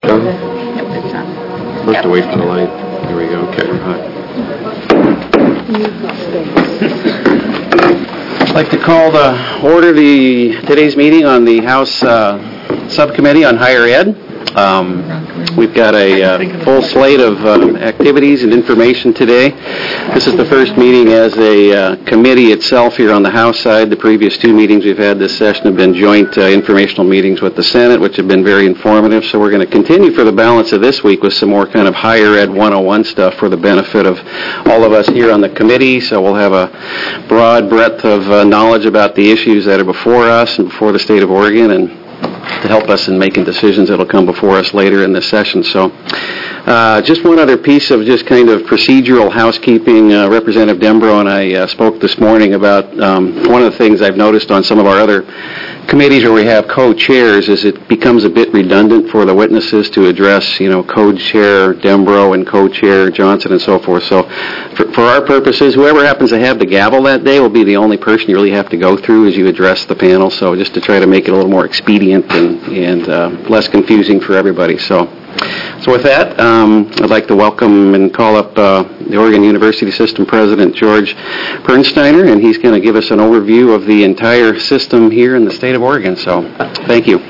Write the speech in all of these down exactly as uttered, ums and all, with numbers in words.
Done? It's on. We'll have to wait for the light. There we go. Okay. I'd like to call to order the today's meeting on the House uh, Subcommittee on Higher Ed. Um, we've got a uh, full slate of uh, activities and information today. This is the first meeting as a uh, committee itself here on the House side. The previous two meetings we've had this session have been joint uh, informational meetings with the Senate, which have been very informative. So we're going to continue for the balance of this week with some more kind of higher ed one oh one stuff for the benefit of all of us here on the committee. So we'll have a broad breadth of uh, knowledge about the issues that are before us and before the state of Oregon, and to help us in making decisions that will come before us later in this session. So uh, just one other piece of just kind of procedural housekeeping. Uh, Representative Dembro and I uh, spoke this morning about um, one of the things I've noticed on some of our other committees where we have co-chairs is it becomes a bit redundant for the witnesses to address, you know, co-chair Dembro and co-chair Johnson and so forth. So for, for our purposes, whoever happens to have the gavel that day will be the only person you really have to go through as you address the panel. So just to try to make it a little more expedient and, and uh, less confusing for everybody. So So with that, um, I'd like to welcome and call up uh, the Oregon University System President, George Pernsteiner, and he's going to give us an overview of the entire system here in the state of Oregon. So thank you.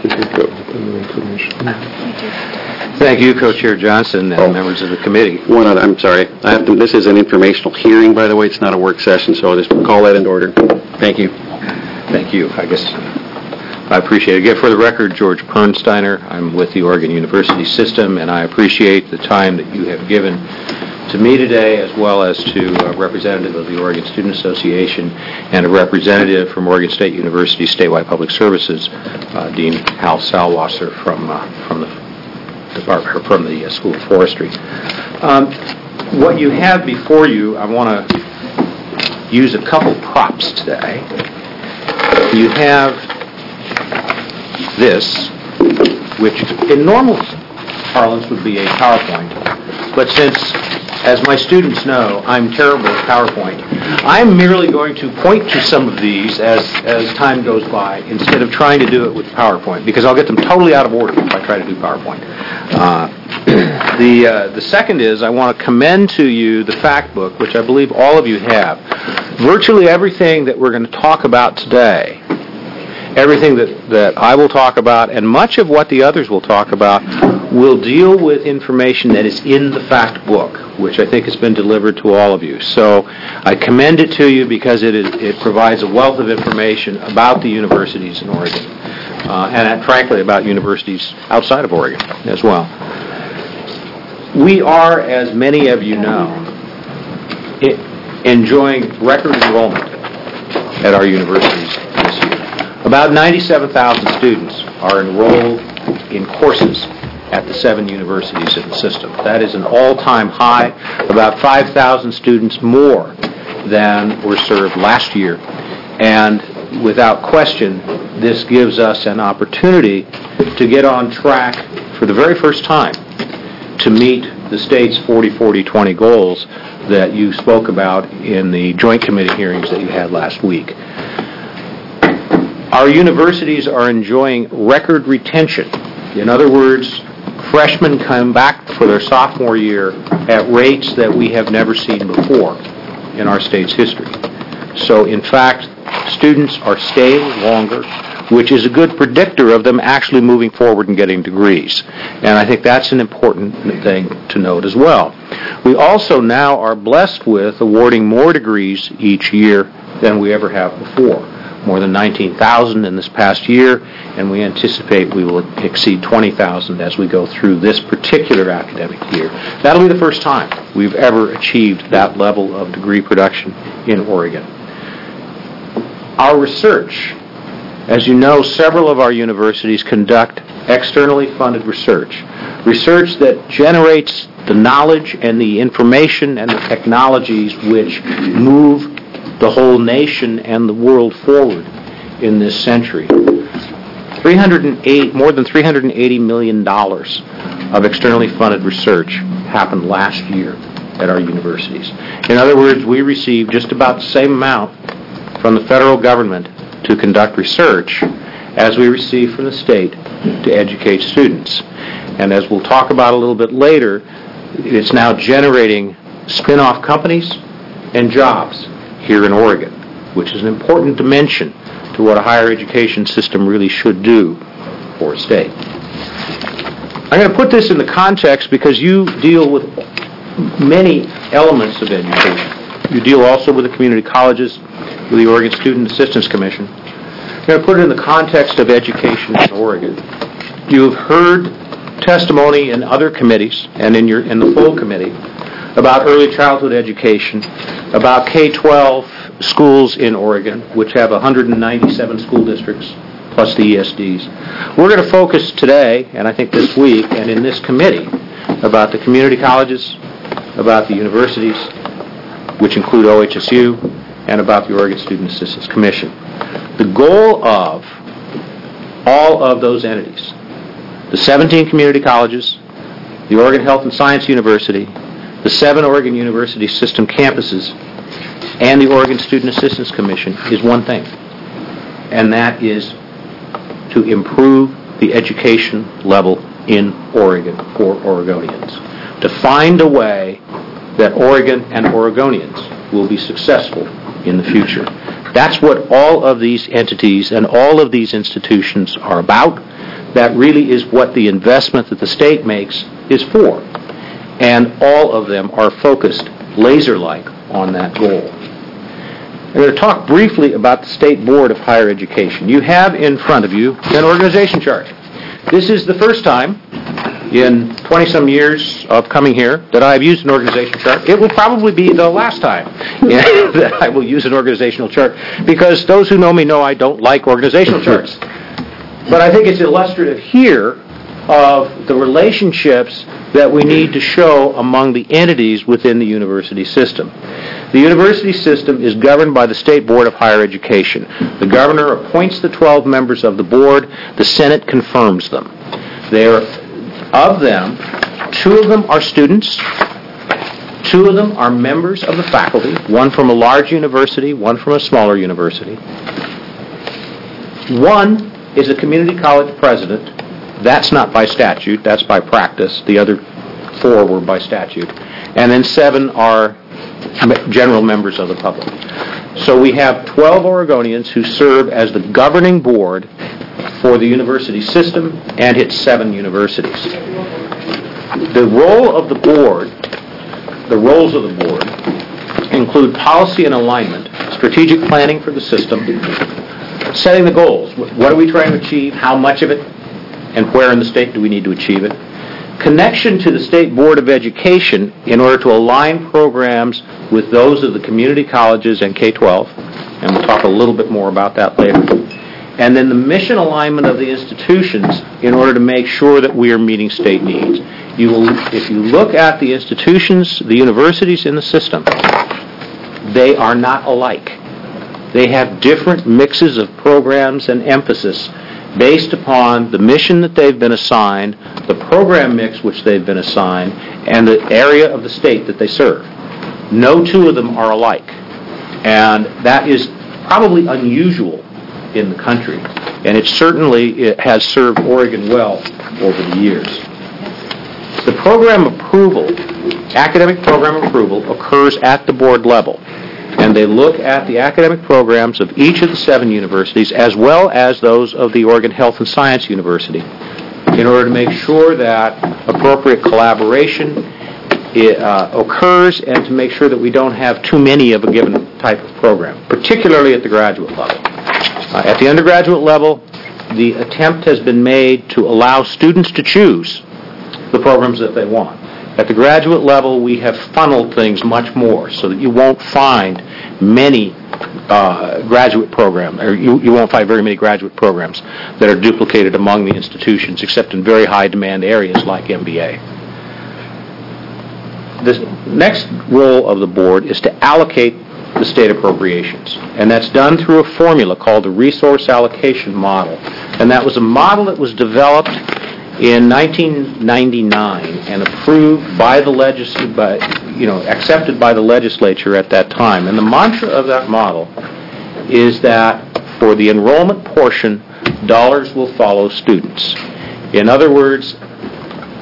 Thank you, Co-Chair Johnson and oh. members of the committee. One other, I'm sorry. I have to, this is an informational hearing, by the way. It's not a work session, so I'll just call that into order. Thank you. Thank you. I guess I appreciate it. Again, for the record, George Pernsteiner. I'm with the Oregon University System, and I appreciate the time that you have given to me today, as well as to a representative of the Oregon Student Association and a representative from Oregon State University Statewide Public Services, uh, Dean Hal Salwasser from uh, from the department, from the uh, School of Forestry. Um, what you have before you, I want to use a couple props today. You have this, which in normal parlance would be a PowerPoint, but since, as my students know, I'm terrible at PowerPoint, I'm merely going to point to some of these as, as time goes by instead of trying to do it with PowerPoint, because I'll get them totally out of order if I try to do PowerPoint. Uh, the, uh, the second is I want to commend to you the fact book, which I believe all of you have. Virtually everything that we're going to talk about today, everything that, that I will talk about, and much of what the others will talk about, will deal with information that is in the fact book, which I think has been delivered to all of you. So I commend it to you because it, is, it provides a wealth of information about the universities in Oregon, uh, and frankly about universities outside of Oregon as well. We are, as many of you know, it, enjoying record enrollment at our universities this year. About ninety-seven thousand students are enrolled in courses at the seven universities in the system. That is an all-time high, about five thousand students more than were served last year. And without question, this gives us an opportunity to get on track for the very first time to meet the state's forty forty twenty goals that you spoke about in the joint committee hearings that you had last week. Our universities are enjoying record retention. In other words, freshmen come back for their sophomore year at rates that we have never seen before in our state's history. So, in fact, students are staying longer, which is a good predictor of them actually moving forward and getting degrees. And I think that's an important thing to note as well. We also now are blessed with awarding more degrees each year than we ever have before. More than nineteen thousand in this past year, and we anticipate we will exceed twenty thousand as we go through this particular academic year. That'll be the first time we've ever achieved that level of degree production in Oregon. Our research, as you know, several of our universities conduct externally funded research, research that generates the knowledge and the information and the technologies which move the whole nation and the world forward in this century. three hundred eight, more than three hundred eighty million dollars of externally funded research happened last year at our universities. In other words, we received just about the same amount from the federal government to conduct research as we receive from the state to educate students. And as we'll talk about a little bit later, it's now generating spin-off companies and jobs here in Oregon, which is an important dimension to what a higher education system really should do for a state. I'm going to put this in the context because you deal with many elements of education. You deal also with the community colleges, with the Oregon Student Assistance Commission. I'm going to put it in the context of education in Oregon. You've heard testimony in other committees and in your in the full committee about early childhood education, about K twelve schools in Oregon, which have one hundred ninety-seven school districts, plus the E S Ds. We're going to focus today, and I think this week, and in this committee, about the community colleges, about the universities, which include O H S U, and about the Oregon Student Assistance Commission. The goal of all of those entities, the seventeen community colleges, the Oregon Health and Science University, the seven Oregon University System campuses, and the Oregon Student Assistance Commission is one thing, and that is to improve the education level in Oregon for Oregonians. To find a way that Oregon and Oregonians will be successful in the future. That's what all of these entities and all of these institutions are about. That really is what the investment that the state makes is for. And all of them are focused laser-like on that goal. I'm going to talk briefly about the State Board of Higher Education. You have in front of you an organization chart. This is the first time in twenty-some years of coming here that I have used an organization chart. It will probably be the last time that I will use an organizational chart, because those who know me know I don't like organizational charts. But I think it's illustrative here of the relationships that we need to show among the entities within the university system. The university system is governed by the State Board of Higher Education. The governor appoints the twelve members of the board. The Senate confirms them. They're, of them, two of them are students. Two of them are members of the faculty, one from a large university, one from a smaller university. One is a community college president. That's not by statute, that's by practice. The other four were by statute. And then seven are general members of the public. So we have twelve Oregonians who serve as the governing board for the university system and its seven universities. The role of the board, the roles of the board, include policy and alignment, strategic planning for the system, setting the goals. What are we trying to achieve? How much of it? And where in the state do we need to achieve it? Connection to the State Board of Education in order to align programs with those of the community colleges and K twelve, and we'll talk a little bit more about that later. And then the mission alignment of the institutions in order to make sure that we are meeting state needs. You will, if you look at the institutions, the universities in the system, they are not alike. They have different mixes of programs and emphasis based upon the mission that they've been assigned, the program mix which they've been assigned, and the area of the state that they serve. No two of them are alike. And that is probably unusual in the country. And it certainly it has served Oregon well over the years. The program approval, academic program approval, occurs at the board level. And they look at the academic programs of each of the seven universities as well as those of the Oregon Health and Science University in order to make sure that appropriate collaboration uh, occurs and to make sure that we don't have too many of a given type of program, particularly at the graduate level. Uh, at the undergraduate level, the attempt has been made to allow students to choose the programs that they want. At the graduate level, we have funneled things much more so that you won't find many uh, graduate programs, or you, you won't find very many graduate programs that are duplicated among the institutions, except in very high demand areas like M B A. The next role of the board is to allocate the state appropriations, and that's done through a formula called the resource allocation model. And that was a model that was developed in nineteen ninety-nine and approved by the legislature, by, you know, accepted by the legislature at that time. And the mantra of that model is that for the enrollment portion, dollars will follow students. In other words,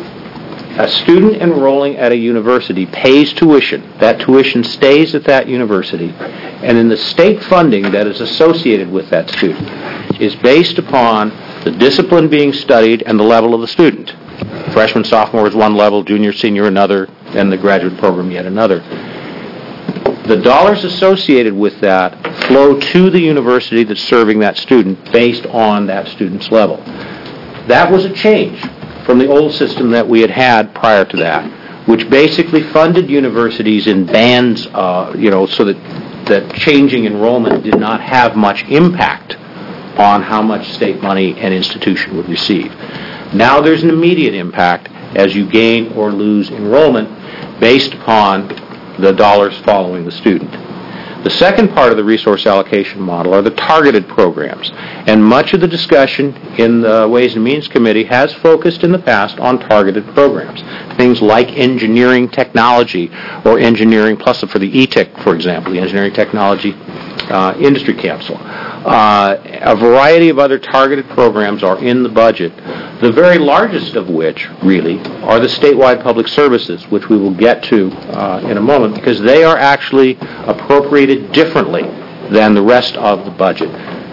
a student enrolling at a university pays tuition. That tuition stays at that university, and then the state funding that is associated with that student is based upon the discipline being studied and the level of the student. Freshman, sophomore is one level, junior, senior another, and the graduate program yet another. The dollars associated with that flow to the university that's serving that student based on that student's level. That was a change from the old system that we had had prior to that, which basically funded universities in bands, uh, you know, so that, that changing enrollment did not have much impact on how much state money an institution would receive. Now there's an immediate impact as you gain or lose enrollment based upon the dollars following the student. The second part of the resource allocation model are the targeted programs, and much of the discussion in the Ways and Means Committee has focused in the past on targeted programs, things like engineering technology or engineering plus for the E T E C, for example, the Engineering Technology uh, Industry Council. Uh, a variety of other targeted programs are in the budget, the very largest of which, really, are the statewide public services, which we will get to uh, in a moment, because they are actually appropriated differently than the rest of the budget.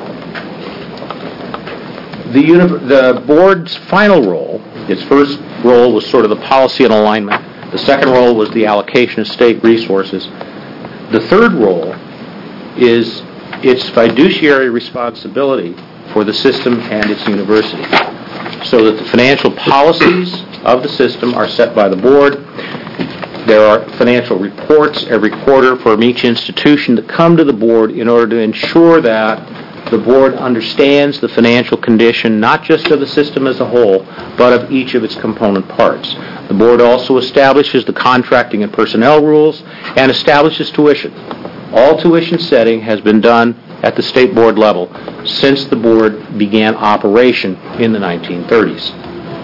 The, uni- the board's final role, its first role was sort of the policy and alignment. The second role was the allocation of state resources. The third role is its fiduciary responsibility for the system and its university, so that the financial policies of the system are set by the board. There are financial reports every quarter from each institution that come to the board in order to ensure that the board understands the financial condition not just of the system as a whole, but of each of its component parts. The board also establishes the contracting and personnel rules and establishes tuition. All tuition setting has been done at the state board level since the board began operation in the nineteen thirties.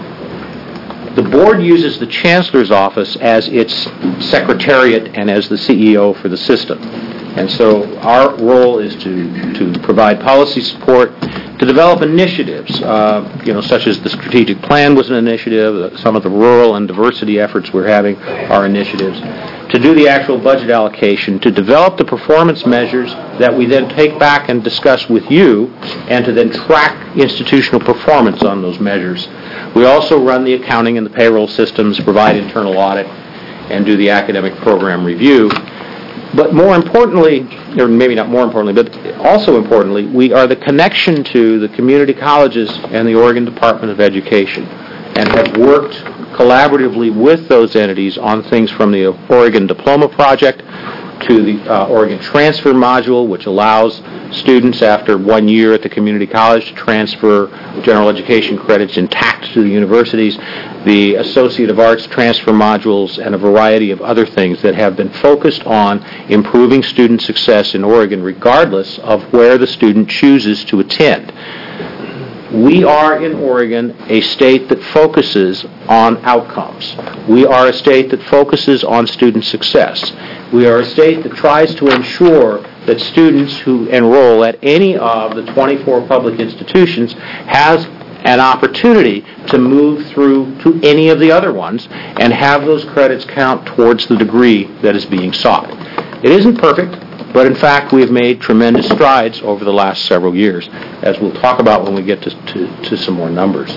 The board uses the Chancellor's office as its secretariat and as the C E O for the system. And so our role is to, to provide policy support, to develop initiatives, uh, you know, such as the strategic plan was an initiative, some of the rural and diversity efforts we're having are initiatives, to do the actual budget allocation, to develop the performance measures that we then take back and discuss with you, and to then track institutional performance on those measures. We also run the accounting and the payroll systems, provide internal audit, and do the academic program review. But more importantly, or maybe not more importantly, but also importantly, we are the connection to the community colleges and the Oregon Department of Education, and have worked collaboratively with those entities on things from the Oregon Diploma Project to the uh, Oregon Transfer Module, which allows students after one year at the community college to transfer general education credits intact to the universities, the Associate of Arts transfer modules, and a variety of other things that have been focused on improving student success in Oregon regardless of where the student chooses to attend. We are in Oregon a state that focuses on outcomes. We are a state that focuses on student success. We are a state that tries to ensure that students who enroll at any of the twenty-four public institutions has an opportunity to move through to any of the other ones and have those credits count towards the degree that is being sought. It isn't perfect, but in fact we have made tremendous strides over the last several years, as we'll talk about when we get to, to, to some more numbers.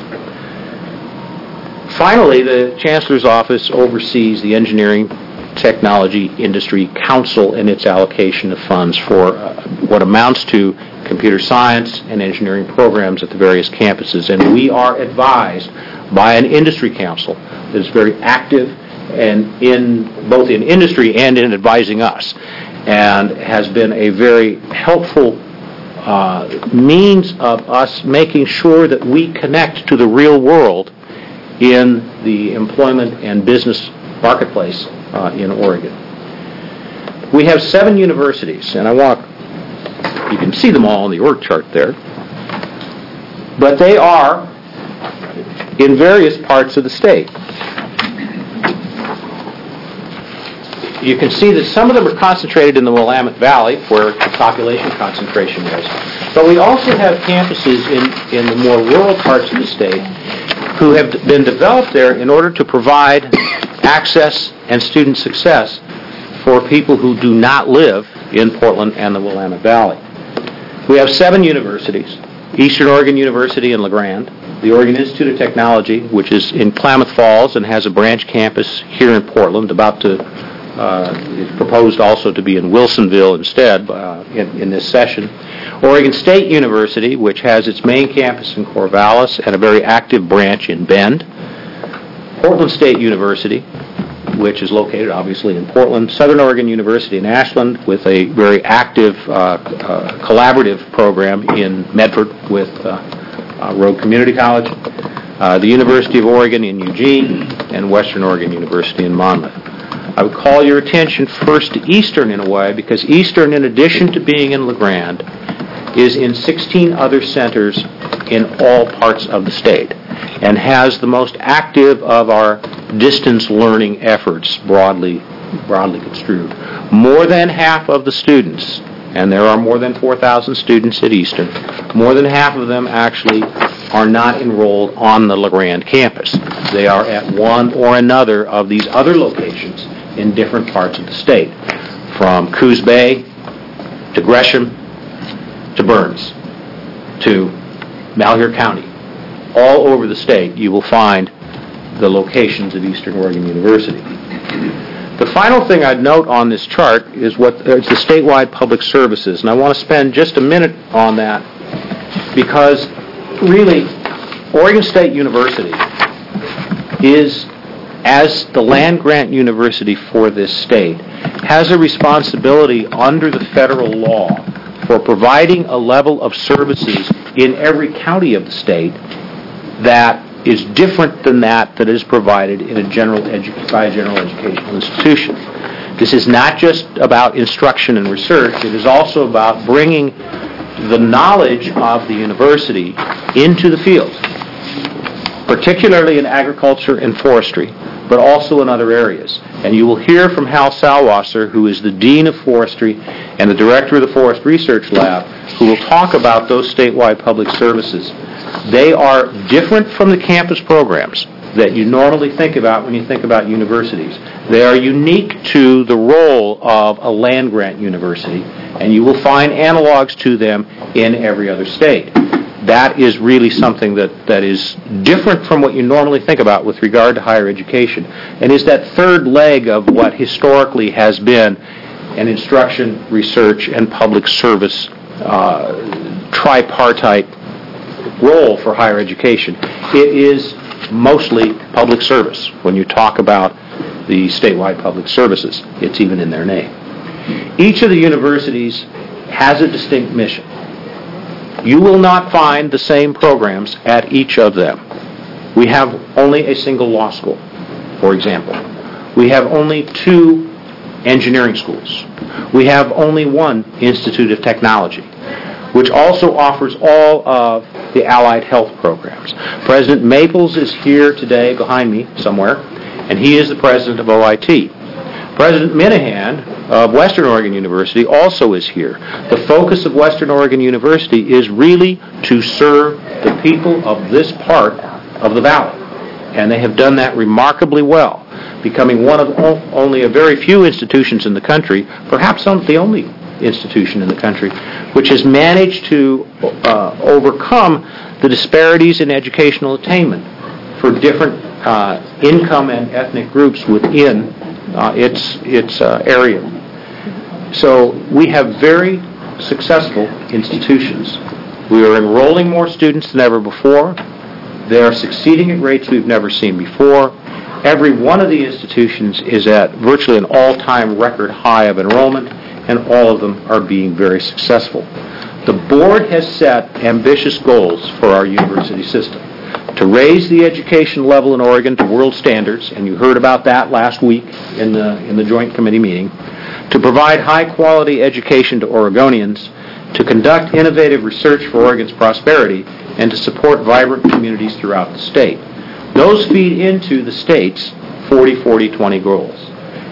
Finally, the Chancellor's Office oversees the Engineering Technology Industry Council and its allocation of funds for uh, what amounts to computer science and engineering programs at the various campuses. And we are advised by an industry council that is very active and in both in industry and in advising us, and has been a very helpful uh, means of us making sure that we connect to the real world in the employment and business marketplace uh, in Oregon. We have seven universities, and I want, you can see them all on the org chart there, but they are in various parts of the state. you can see that some of them are concentrated in the Willamette Valley, where the population concentration is. But we also have campuses in, in the more rural parts of the state who have been developed there in order to provide access and student success for people who do not live in Portland and the Willamette Valley. We have seven universities: Eastern Oregon University in La Grande, the Oregon Institute of Technology, which is in Klamath Falls and has a branch campus here in Portland, about to, uh, it's proposed also to be in Wilsonville instead uh, in, in this session. Oregon State University, which has its main campus in Corvallis and a very active branch in Bend. Portland State University, which is located obviously in Portland. Southern Oregon University in Ashland, with a very active uh, uh, collaborative program in Medford with uh, uh, Rogue Community College. Uh, the University of Oregon in Eugene, and Western Oregon University in Monmouth. I would call your attention first to Eastern in a way, because Eastern, in addition to being in La Grande, is in sixteen other centers in all parts of the state, and has the most active of our distance learning efforts, broadly, broadly construed. More than half of the students, and there are more than four thousand students at Eastern, more than half of them actually are not enrolled on the La Grande campus. They are at one or another of these other locations in different parts of the state, from Coos Bay to Gresham to Burns to Malheur County. All over the state you will find the locations of Eastern Oregon University. The final thing I'd note on this chart is what uh, it's the statewide public services, and I want to spend just a minute on that, because really Oregon State University is, as the land-grant university for this state, has a responsibility under the federal law for providing a level of services in every county of the state that is different than that that is provided in a general edu- by a general educational institution. This is not just about instruction and research. It is also about bringing the knowledge of the university into the field, particularly in agriculture and forestry, but also in other areas. And you will hear from Hal Salwasser, who is the Dean of Forestry and the Director of the Forest Research Lab, who will talk about those statewide public services. They are different from the campus programs that you normally think about when you think about universities. They are unique to the role of a land-grant university, and you will find analogs to them in every other state. That is really something that, that is different from what you normally think about with regard to higher education, and is that third leg of what historically has been an instruction, research, and public service uh, tripartite role for higher education. It is mostly public service. When you talk about the statewide public services, it's even in their name. Each of the universities has a distinct mission. You will not find the same programs at each of them. We have only a single law school, for example. We have only two engineering schools. We have only one Institute of Technology, which also offers all of the allied health programs. President Maples is here today behind me somewhere, and he is the president of O I T. President Minahan of Western Oregon University also is here. The focus of Western Oregon University is really to serve the people of this part of the valley, and they have done that remarkably well, becoming one of only a very few institutions in the country, perhaps the only institution in the country, which has managed to uh, overcome the disparities in educational attainment for different uh, income and ethnic groups within uh, its its uh, area. So we have very successful institutions. We are enrolling more students than ever before. They are succeeding at rates we've never seen before. Every one of the institutions is at virtually an all-time record high of enrollment, and all of them are being very successful. The board has set ambitious goals for our university system to raise the education level in Oregon to world standards, and you heard about that last week in the in the joint committee meeting, to provide high-quality education to Oregonians, to conduct innovative research for Oregon's prosperity, and to support vibrant communities throughout the state. Those feed into the state's forty forty twenty goals.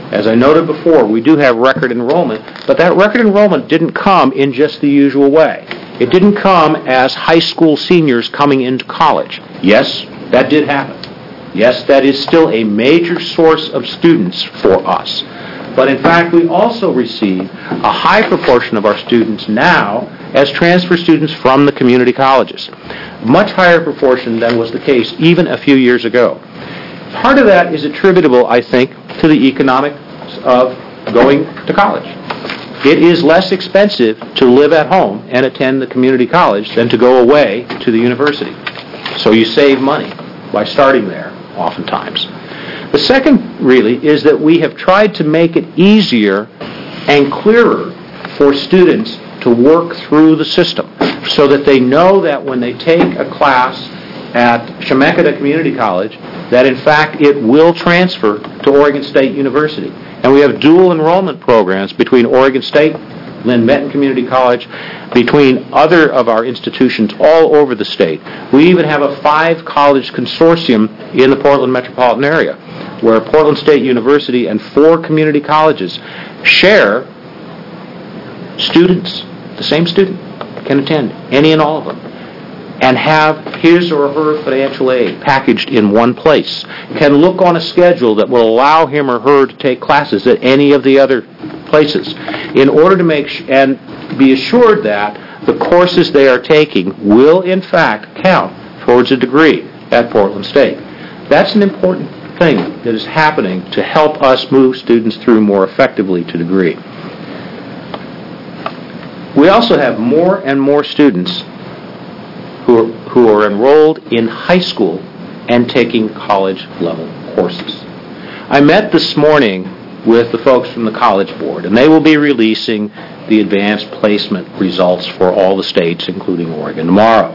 As I noted before, we do have record enrollment, but that record enrollment didn't come in just the usual way. It didn't come as high school seniors coming into college. Yes, that did happen. Yes, that is still a major source of students for us. But in fact, we also receive a high proportion of our students now as transfer students from the community colleges. Much higher proportion than was the case even a few years ago. Part of that is attributable, I think, to the economics of going to college. It is less expensive to live at home and attend the community college than to go away to the university. So you save money by starting there, oftentimes. The second, really, is that we have tried to make it easier and clearer for students to work through the system so that they know that when they take a class at Chemeketa Community College, that in fact it will transfer to Oregon State University. And we have dual enrollment programs between Oregon State, Lynn Benton Community College, between other of our institutions all over the state. We even have a five-college consortium in the Portland metropolitan area, where Portland State University and four community colleges share students. The same student can attend any and all of them, and have his or her financial aid packaged in one place, can look on a schedule that will allow him or her to take classes at any of the other places, in order to make sh- and be assured that the courses they are taking will in fact count towards a degree at Portland State. That's an important thing that is happening to help us move students through more effectively to degree. We also have more and more students who are, who are enrolled in high school and taking college-level courses. I met this morning with the folks from the College Board, and they will be releasing the advanced placement results for all the states, including Oregon, tomorrow.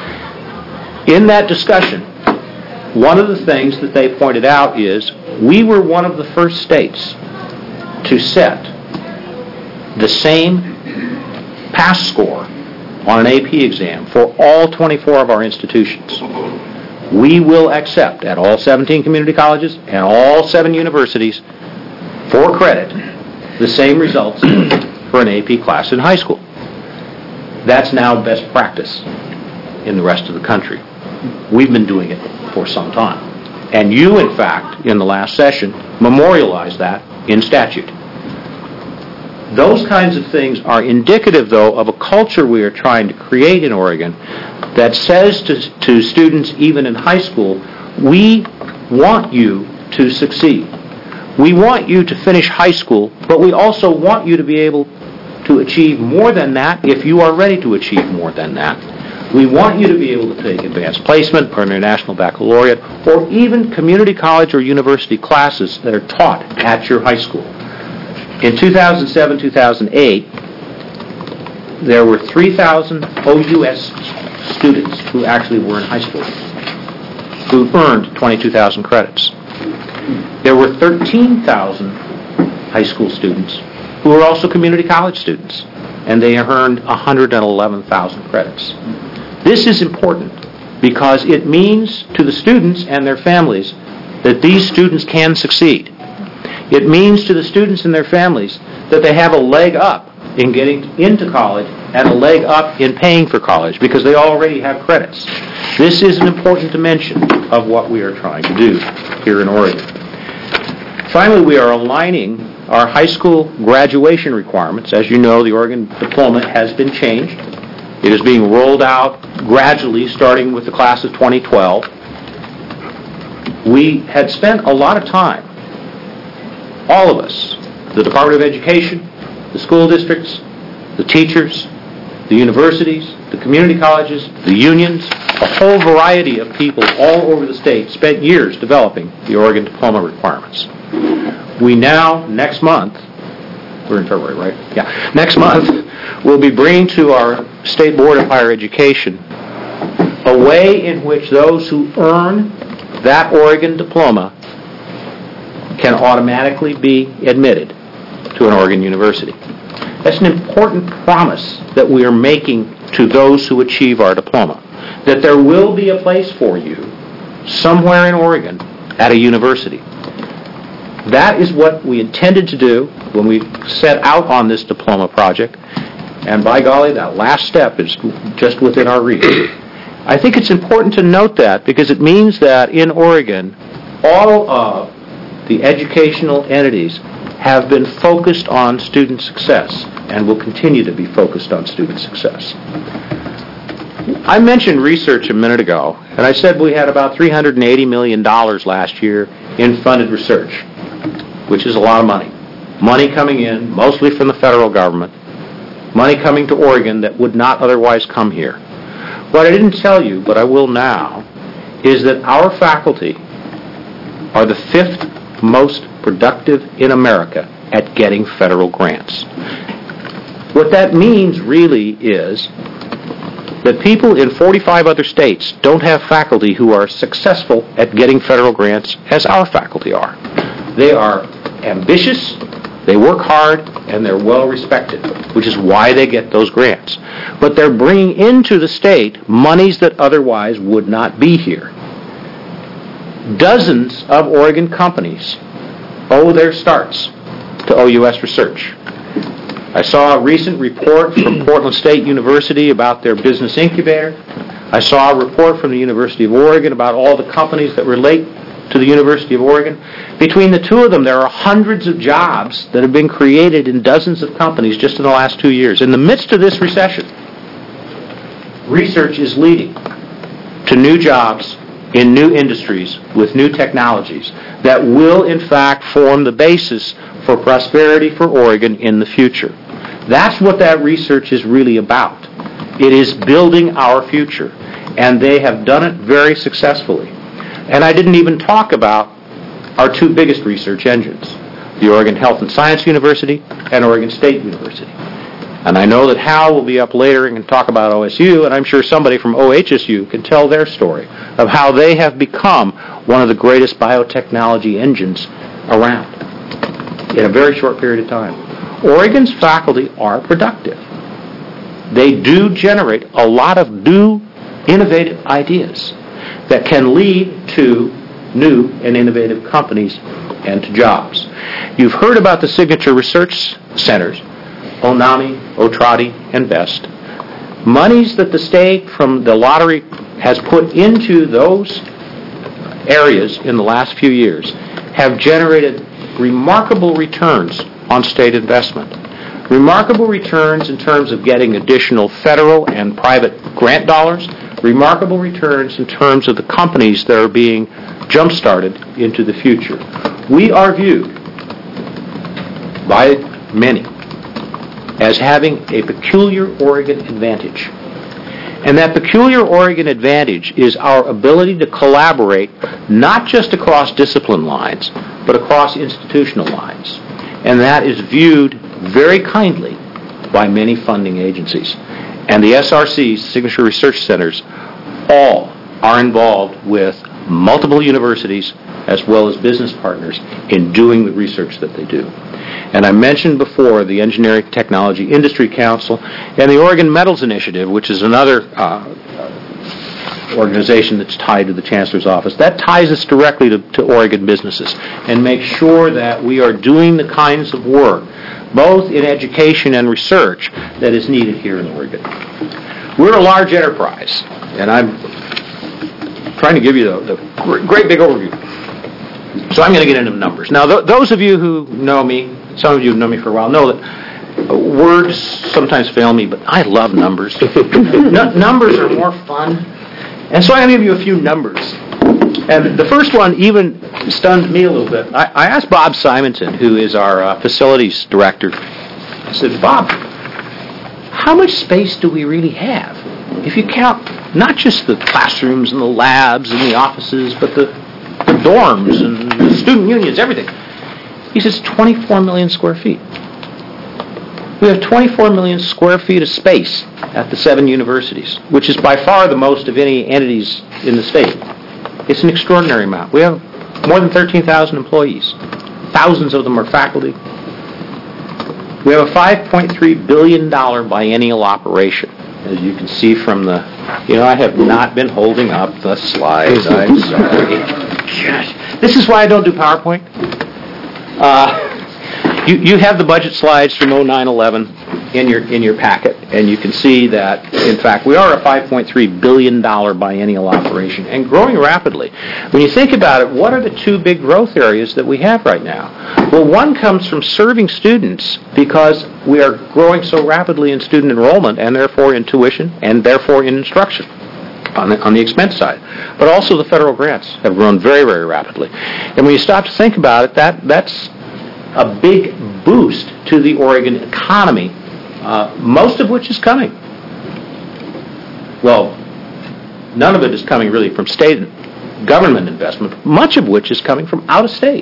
In that discussion, one of the things that they pointed out is we were one of the first states to set the same pass score on an A P exam for all twenty-four of our institutions. We will accept at all seventeen community colleges and all seven universities for credit the same results for an A P class in high school. That's now best practice in the rest of the country. We've been doing it for some time. And you, in fact, in the last session, memorialized that in statute. Those kinds of things are indicative, though, of a culture we are trying to create in Oregon that says to, to students, even in high school, we want you to succeed. We want you to finish high school, but we also want you to be able to achieve more than that if you are ready to achieve more than that. We want you to be able to take advanced placement or international baccalaureate or even community college or university classes that are taught at your high school. In two thousand seven, two thousand eight, there were three thousand O U S students who actually were in high school, who earned twenty-two thousand credits. There were thirteen thousand high school students who were also community college students, and they earned one hundred eleven thousand credits. This is important because it means to the students and their families that these students can succeed. It means to the students and their families that they have a leg up in getting into college and a leg up in paying for college because they already have credits. This is an important dimension of what we are trying to do here in Oregon. Finally, we are aligning our high school graduation requirements. As you know, the Oregon diploma has been changed. It is being rolled out gradually, starting with the class of twenty twelve. We had spent a lot of time, all of us, the Department of Education, the school districts, the teachers, the universities, the community colleges, the unions, a whole variety of people all over the state spent years developing the Oregon diploma requirements. We now, next month, we're in February, right? Yeah. Next month, we'll be bringing to our State Board of Higher Education a way in which those who earn that Oregon diploma can automatically be admitted to an Oregon university. That's an important promise that we are making to those who achieve our diploma, that there will be a place for you somewhere in Oregon at a university. That is what we intended to do when we set out on this diploma project, and by golly, that last step is just within our reach. I think it's important to note that because it means that in Oregon, all of the educational entities have been focused on student success and will continue to be focused on student success. I mentioned research a minute ago, and I said we had about three hundred eighty million dollars last year in funded research, which is a lot of money. Money coming in, mostly from the federal government, money coming to Oregon that would not otherwise come here. What I didn't tell you, but I will now, is that our faculty are the fifth most productive in America at getting federal grants. What that means really is that people in forty-five other states don't have faculty who are successful at getting federal grants as our faculty are. They are ambitious, they work hard, and they're well respected, which is why they get those grants. But they're bringing into the state monies that otherwise would not be here. Dozens of Oregon companies owe their starts to O U S Research. I saw a recent report from Portland State University about their business incubator. I saw a report from the University of Oregon about all the companies that relate to the University of Oregon. Between the two of them, there are hundreds of jobs that have been created in dozens of companies just in the last two years. In the midst of this recession, research is leading to new jobs in new industries with new technologies that will, in fact, form the basis for prosperity for Oregon in the future. That's what that research is really about. It is building our future, and they have done it very successfully. And I didn't even talk about our two biggest research engines, the Oregon Health and Science University and Oregon State University. And I know that Hal will be up later and can talk about O S U, and I'm sure somebody from O H S U can tell their story of how they have become one of the greatest biotechnology engines around in a very short period of time. Oregon's faculty are productive. They do generate a lot of new, innovative ideas that can lead to new and innovative companies and to jobs. You've heard about the signature research centers, ONAMI, OTRADI, and BEST. Monies that the state from the lottery has put into those areas in the last few years have generated remarkable returns on state investment. Remarkable returns in terms of getting additional federal and private grant dollars. Remarkable returns in terms of the companies that are being jump-started into the future. We are viewed by many as having a peculiar Oregon advantage. And that peculiar Oregon advantage is our ability to collaborate not just across discipline lines, but across institutional lines. And that is viewed very kindly by many funding agencies. And the S R C's, Signature Research Centers, all are involved with multiple universities as well as business partners in doing the research that they do. And I mentioned before the Engineering Technology Industry Council and the Oregon Metals Initiative, which is another uh, organization that's tied to the Chancellor's Office. That ties us directly to, to Oregon businesses and makes sure that we are doing the kinds of work, both in education and research, that is needed here in Oregon. We're a large enterprise, and I'm trying to give you the, the great big overview. So I'm going to get into numbers. Now, th- those of you who know me, some of you who know me for a while, know that words sometimes fail me, but I love numbers. N- numbers are more fun. And so I'm going to give you a few numbers. And the first one even stunned me a little bit. I, I asked Bob Simonton, who is our uh, facilities director, I said, Bob, how much space do we really have? If you count not just the classrooms and the labs and the offices, but the, the dorms and the student unions, everything. He says twenty-four million square feet. We have twenty-four million square feet of space at the seven universities, which is by far the most of any entities in the state. It's an extraordinary amount. We have more than thirteen thousand employees. Thousands of them are faculty. We have a five point three billion dollars biennial operation. As you can see from the, you know, I have not been holding up the slides. I'm sorry. Gosh. This is why I don't do PowerPoint. Uh, you, you have the budget slides from oh nine eleven in your in your packet, and you can see that, in fact, we are a five point three billion dollars biennial operation and growing rapidly. When you think about it, what are the two big growth areas that we have right now? Well, one comes from serving students because we are growing so rapidly in student enrollment and therefore in tuition and therefore in instruction on the, on the expense side. But also the federal grants have grown very, very rapidly. And when you stop to think about it, that that's a big boost to the Oregon economy, uh, most of which is coming. Well, none of it is coming really from state government investment, much of which is coming from out of state.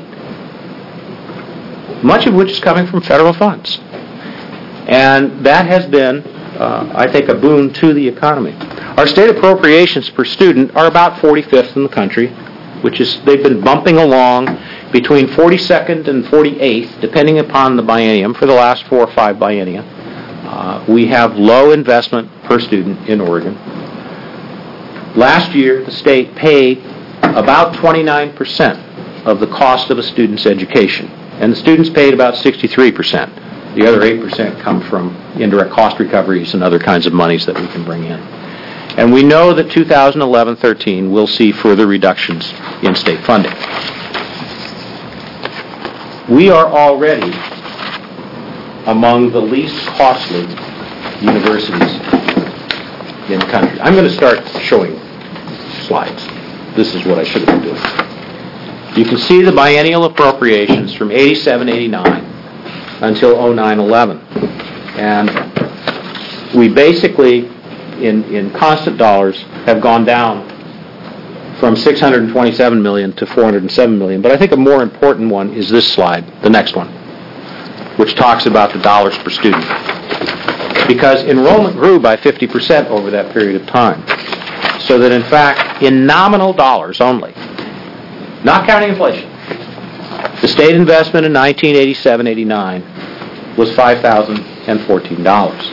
Much of which is coming from federal funds. And that has been, uh, I think, a boon to the economy. Our state appropriations per student are about forty-fifth in the country, which is, they've been bumping along between forty-second and forty-eighth, depending upon the biennium, for the last four or five biennia. Uh, we have low investment per student in Oregon. Last year, the state paid about twenty-nine percent of the cost of a student's education, and the students paid about sixty-three percent. The other eight percent come from indirect cost recoveries and other kinds of monies that we can bring in. And we know that two thousand eleven thirteen will see further reductions in state funding. We are already among the least costly universities in the country. I'm going to start showing slides. This is what I should have been doing. You can see the biennial appropriations from eighty-seven eighty-nine until oh nine eleven. And we basically, in, in constant dollars, have gone down from six hundred twenty-seven million dollars to four hundred seven million dollars. But I think a more important one is this slide, the next one, which talks about the dollars per student. Because enrollment grew by fifty percent over that period of time. So that, in fact, in nominal dollars only, not counting inflation, the state investment in nineteen eighty-seven eighty-nine was five thousand fourteen dollars.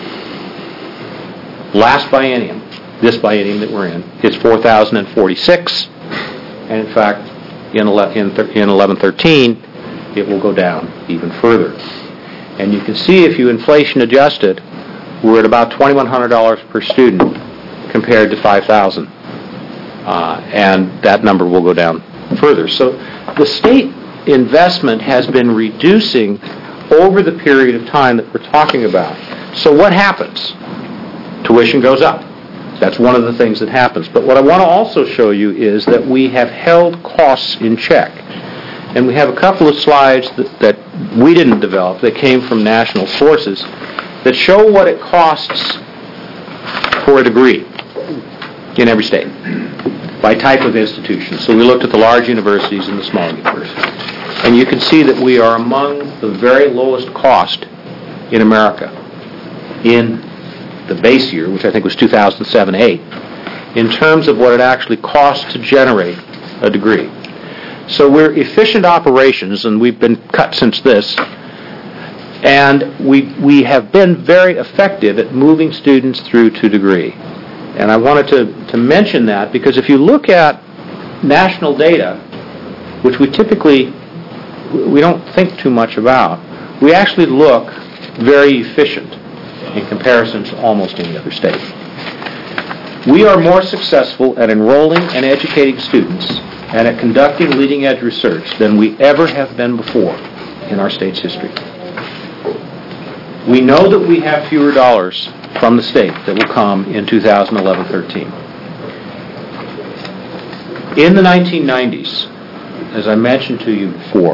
Last biennium, this biennium that we're in, is four thousand forty-six dollars, and in fact, in eleven thirteen, it will go down even further. And you can see, if you inflation adjust it, we're at about twenty-one hundred dollars per student compared to five thousand dollars. Uh, and that number will go down further. So the state investment has been reducing over the period of time that we're talking about. So what happens? Tuition goes up. That's one of the things that happens. But what I want to also show you is that we have held costs in check. And we have a couple of slides that, that we didn't develop, that came from national sources, that show what it costs for a degree in every state by type of institution. So we looked at the large universities and the small universities. And you can see that we are among the very lowest cost in America in the base year, which I think was two thousand seven eight, in terms of what it actually costs to generate a degree. So we're efficient operations, and we've been cut since this, and we we have been very effective at moving students through to degree. And I wanted to, to mention that because if you look at national data, which we typically we don't think too much about, we actually look very efficient in comparison to almost any other state. We are more successful at enrolling and educating students and at conducting leading-edge research than we ever have been before in our state's history. We know that we have fewer dollars from the state that will come in two thousand eleven thirteen. In the nineteen nineties, as I mentioned to you before,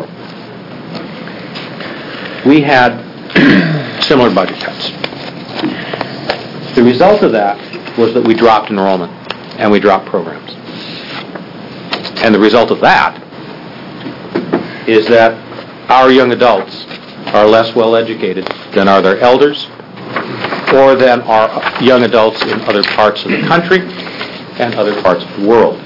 we had similar budget cuts. The result of that was that we dropped enrollment and we dropped programs. And the result of that is that our young adults are less well educated than are their elders or than are young adults in other parts of the country and other parts of the world.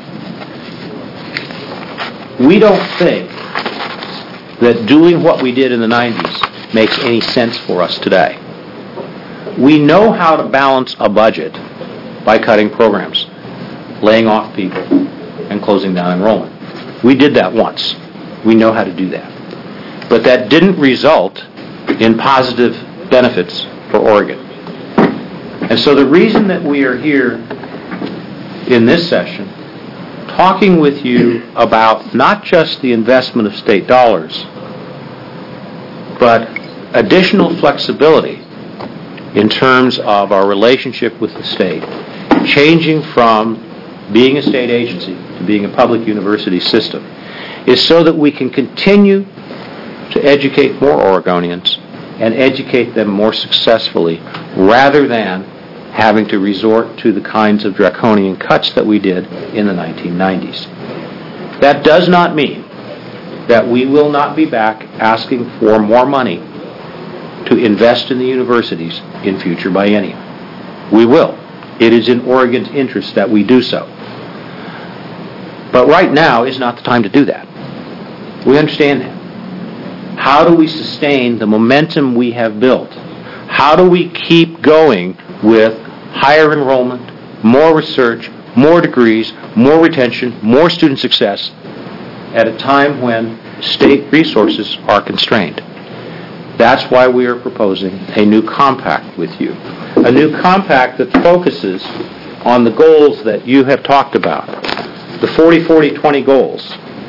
We don't think that doing what we did in the nineties makes any sense for us today. We know how to balance a budget by cutting programs, laying off people, and closing down enrollment. We did that once. We know how to do that. but that didn't result in positive benefits for Oregon. And so the reason that we are here in this session talking with you about not just the investment of state dollars, but additional flexibility in terms of our relationship with the state, changing from being a state agency to being a public university system, is so that we can continue to educate more Oregonians and educate them more successfully rather than having to resort to the kinds of draconian cuts that we did in the nineteen nineties. That does not mean that we will not be back asking for more money to invest in the universities in future biennium. We will. It is in Oregon's interest that we do so. But right now is not the time to do that. We understand that. How do we sustain the momentum we have built? How do we keep going with higher enrollment, more research, more degrees, more retention, more student success at a time when state resources are constrained? That's why we are proposing a new compact with you. A new compact that focuses on the goals that you have talked about, the forty forty twenty goals.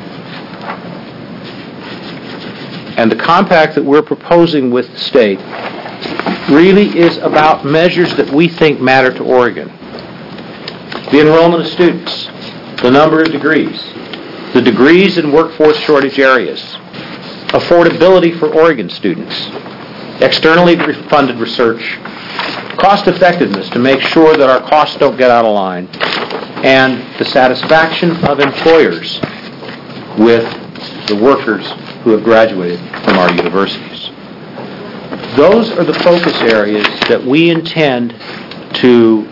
And the compact that we're proposing with the state really is about measures that we think matter to Oregon. The enrollment of students, the number of degrees, the degrees in workforce shortage areas, affordability for Oregon students, externally funded research, cost effectiveness to make sure that our costs don't get out of line, and the satisfaction of employers with the workers who have graduated from our universities. Those are the focus areas that we intend to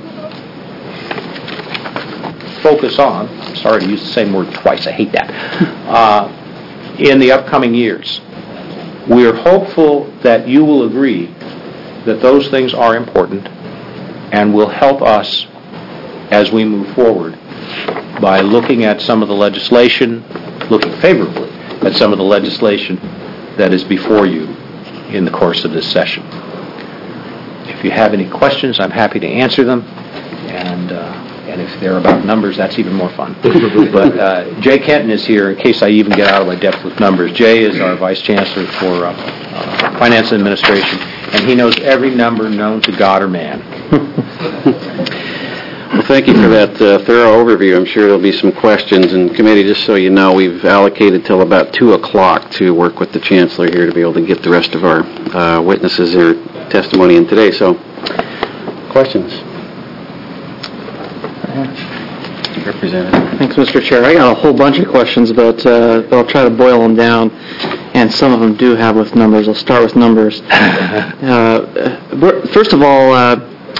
focus on. I'm sorry to use the same word twice. I hate that. Uh, in the upcoming years. We are hopeful that you will agree that those things are important and will help us as we move forward by looking at some of the legislation, looking favorably at some of the legislation that is before you in the course of this session. If you have any questions, I'm happy to answer them, and uh, and if they're about numbers, that's even more fun. But uh, Jay Kenton is here in case I even get out of my depth with numbers. Jay is our Vice Chancellor for uh, uh, Finance and Administration, and he knows every number known to God or man. Well, thank you for that uh, thorough overview. I'm sure there'll be some questions. And committee, just so you know, we've allocated till about two o'clock to work with the Chancellor here to be able to get the rest of our uh, witnesses their testimony in today. So, questions? Representative. Thanks, Mister Chair. I got a whole bunch of questions, but, uh, but I'll try to boil them down, and some of them do have with numbers. I'll start with numbers. uh, first of all, uh,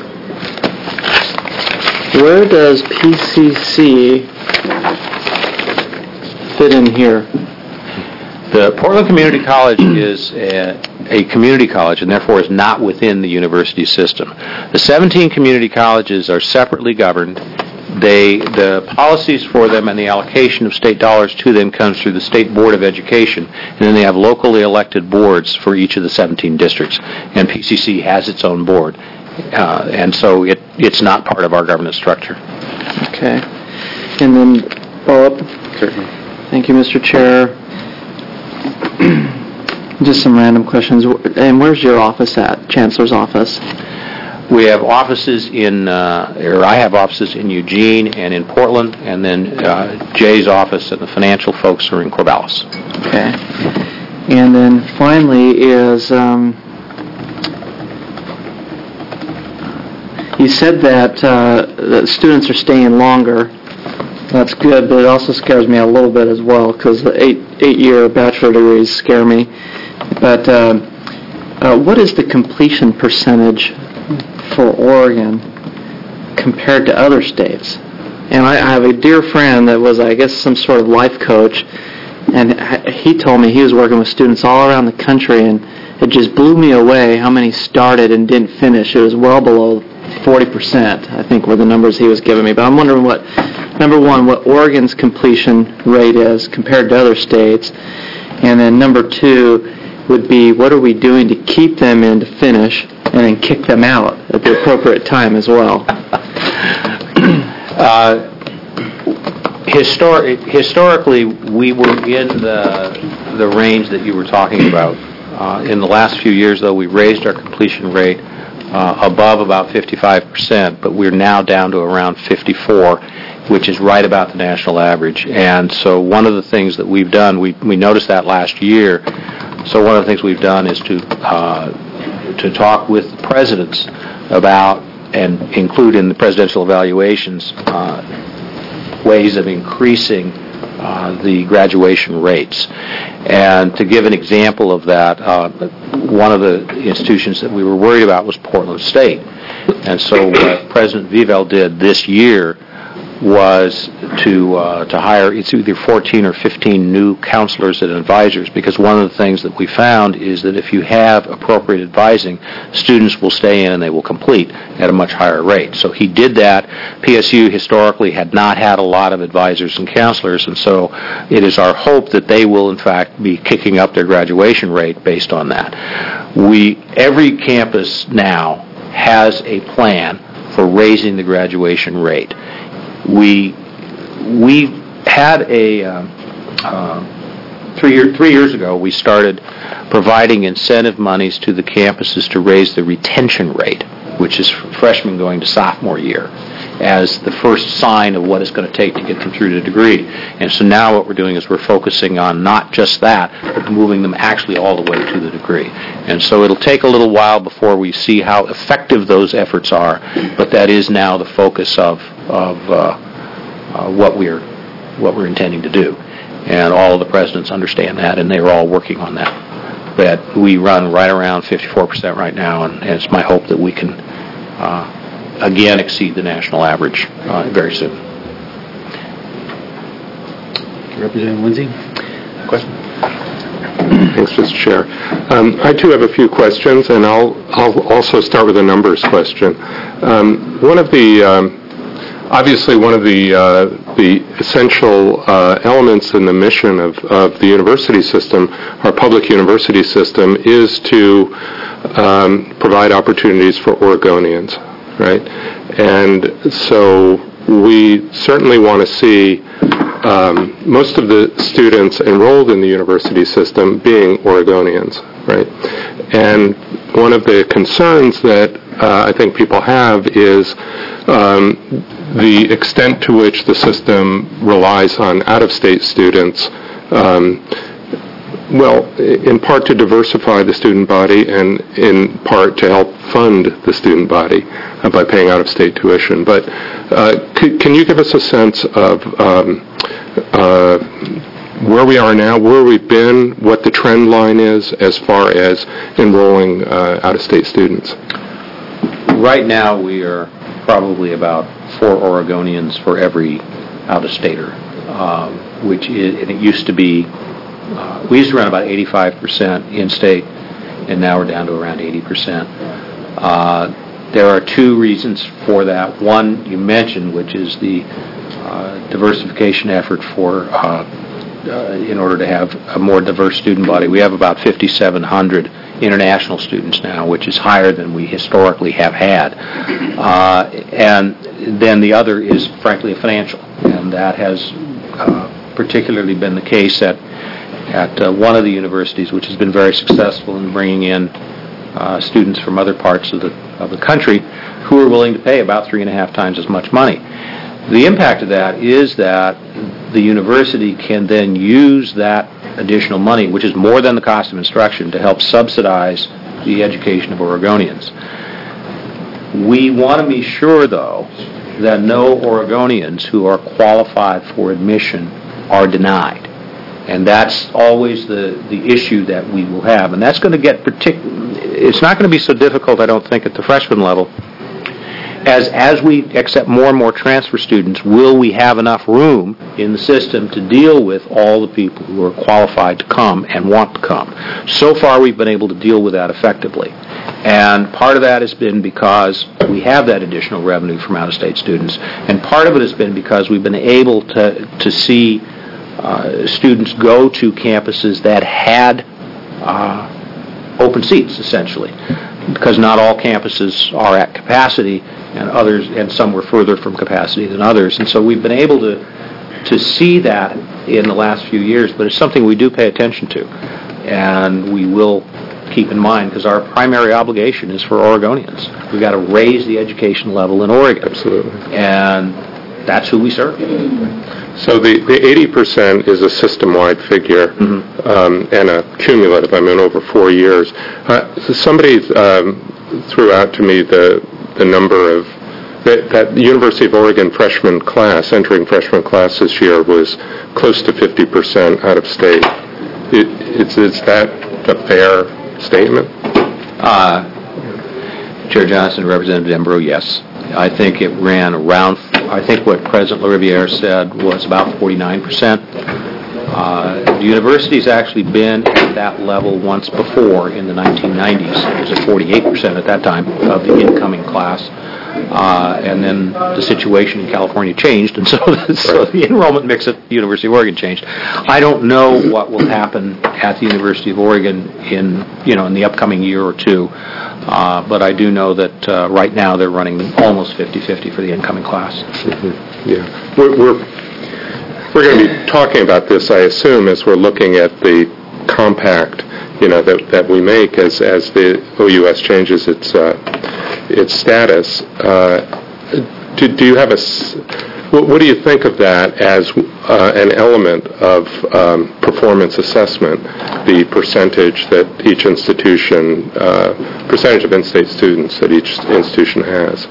where does P C C fit in here? The Portland Community College is a, a community college and therefore is not within the university system. The seventeen community colleges are separately governed. They, the policies for them and the allocation of state dollars to them comes through the State Board of Education, and then they have locally elected boards for each of the seventeen districts, and P C C has its own board. Uh, and so it, it's not part of our governance structure. Okay. And then follow up. Certainly. Thank you, Mister Chair. Just some random questions. And where's your office at? Chancellor's office? We have offices in, uh, or I have offices in Eugene and in Portland, and then uh, Jay's office and the financial folks are in Corvallis. Okay. And then finally is, um, you said that, uh, that students are staying longer. That's good, but it also scares me a little bit as well, because the eight, eight-year bachelor degrees scare me. But uh, uh, what is the completion percentage for Oregon compared to other states? And I, I have a dear friend that was, I guess, some sort of life coach, and he told me he was working with students all around the country, and it just blew me away how many started and didn't finish. It was well below forty percent, I think, were the numbers he was giving me. But I'm wondering what, number one, what Oregon's completion rate is compared to other states, and then number two, would be, what are we doing to keep them in to finish and then kick them out at the appropriate time as well? uh, histor- historically, we were in the, the range that you were talking about. Uh, in the last few years, though, we raised our completion rate uh, above about fifty-five percent, but we're now down to around fifty-four, which is right about the national average. And so one of the things that we've done, we, we noticed that last year, so one of the things we've done is to uh, to talk with the presidents about, and include in the presidential evaluations, uh, ways of increasing uh, the graduation rates. And to give an example of that, uh, one of the institutions that we were worried about was Portland State. And so what President Vivel did this year was to uh, to hire, it's either fourteen or fifteen new counselors and advisors, because one of the things that we found is that if you have appropriate advising, students will stay in and they will complete at a much higher rate. So he did that. P S U historically had not had a lot of advisors and counselors, and so it is our hope that they will in fact be kicking up their graduation rate based on that. We, every campus now has a plan for raising the graduation rate. We we had a uh, uh, three year, three years ago. We started providing incentive monies to the campuses to raise the retention rate, which is freshmen going to sophomore year, as the first sign of what it's going to take to get them through the degree. And so now what we're doing is we're focusing on not just that, but moving them actually all the way to the degree. And so it'll take a little while before we see how effective those efforts are, but that is now the focus of of uh, uh, what we're what we're intending to do. And all of the presidents understand that, and they're all working on that. But we run right around fifty-four percent right now, and, and it's my hope that we can uh, again exceed the national average uh, very soon. Representative Lindsay? Question? Thanks, Mister Chair. Um, I too have a few questions, and I'll I'll also start with a numbers question. Um, one of the um, obviously one of the uh, the essential uh, elements in the mission of, of the university system, our public university system, is to um, provide opportunities for Oregonians, right? And so we certainly want to see um, most of the students enrolled in the university system being Oregonians, right? And one of the concerns that uh, I think people have is um, the extent to which the system relies on out-of-state students, um, well, in part to diversify the student body and in part to help fund the student body uh, by paying out-of-state tuition. But uh, c- can you give us a sense of um, uh, where we are now, where we've been, what the trend line is as far as enrolling uh, out-of-state students? Right now we are probably about four Oregonians for every out-of-stater, um, which is, and it used to be, uh, we used to run about eighty-five percent in-state, and now we're down to around eighty percent. Uh, there are two reasons for that. One you mentioned, which is the uh, diversification effort for, uh, uh, in order to have a more diverse student body. We have about fifty-seven hundred international students now, which is higher than we historically have had. Uh, and then the other is, frankly, financial, and that has uh, particularly been the case at at uh, one of the universities, which has been very successful in bringing in uh, students from other parts of the of the country who are willing to pay about three and a half times as much money. The impact of that is that the university can then use that additional money, which is more than the cost of instruction, to help subsidize the education of Oregonians. We want to be sure, though, that no Oregonians who are qualified for admission are denied. And that's always the, the issue that we will have. And that's going to get partic- it's not going to be so difficult, I don't think, at the freshman level. As as we accept more and more transfer students, will we have enough room in the system to deal with all the people who are qualified to come and want to come? So far, we've been able to deal with that effectively. And part of that has been because we have that additional revenue from out-of-state students. And part of it has been because we've been able to, to see uh, students go to campuses that had uh, open seats, essentially, because not all campuses are at capacity, and others, and some were further from capacity than others. And so we've been able to to see that in the last few years, but it's something we do pay attention to, and we will keep in mind, because our primary obligation is for Oregonians. We've got to raise the education level in Oregon. Absolutely. And that's who we serve. So the, the eighty percent is a system-wide figure, Mm-hmm. um, and a cumulative, I mean, over four years. Uh, so somebody um, threw out to me the the number of, that, that the University of Oregon freshman class, entering freshman class this year, was close to fifty percent out of state. It, it's, is that a fair statement? Uh, Chair Johnson, Representative Dembro, yes. I think it ran around, I think what President LaRiviere said was about forty-nine percent. Uh, the university's actually been at that level once before in the nineteen nineties. It was at forty-eight percent at that time of the incoming class. Uh, and then the situation in California changed, and so, so the enrollment mix at the University of Oregon changed. I don't know what will happen at the University of Oregon in, you know, in the upcoming year or two, uh, but I do know that uh, right now they're running almost fifty-fifty for the incoming class. Mm-hmm. Yeah. We're, we're, we're going to be talking about this, I assume, as we're looking at the compact, you know, that, that we make as, as the O U S changes its uh, its status. Uh, do, do you have a, what, what do you think of that as uh, an element of um, performance assessment, the percentage that each institution, uh, percentage of in-state students that each institution has?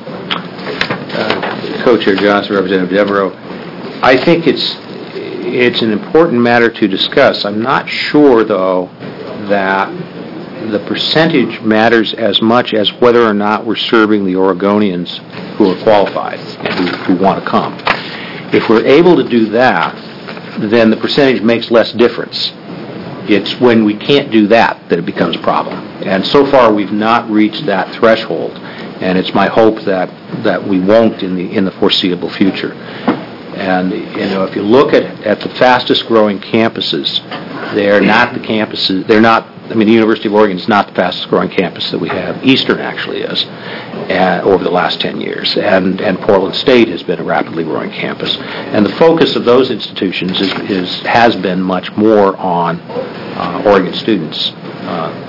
Uh, Co-Chair Johnson, Representative Devereaux, I think it's it's an important matter to discuss. I'm not sure, though, that the percentage matters as much as whether or not we're serving the Oregonians who are qualified and who, who want to come. If we're able to do that, then the percentage makes less difference. It's when we can't do that that it becomes a problem. And so far we've not reached that threshold, and it's my hope that, that we won't in the in the foreseeable future. And, you know, if you look at, at the fastest growing campuses, they're not the campuses, they're not, I mean, the University of Oregon is not the fastest growing campus that we have. Eastern actually is, uh, over the last ten years. And, and Portland State has been a rapidly growing campus. And the focus of those institutions is, is has been much more on uh, Oregon students. Uh,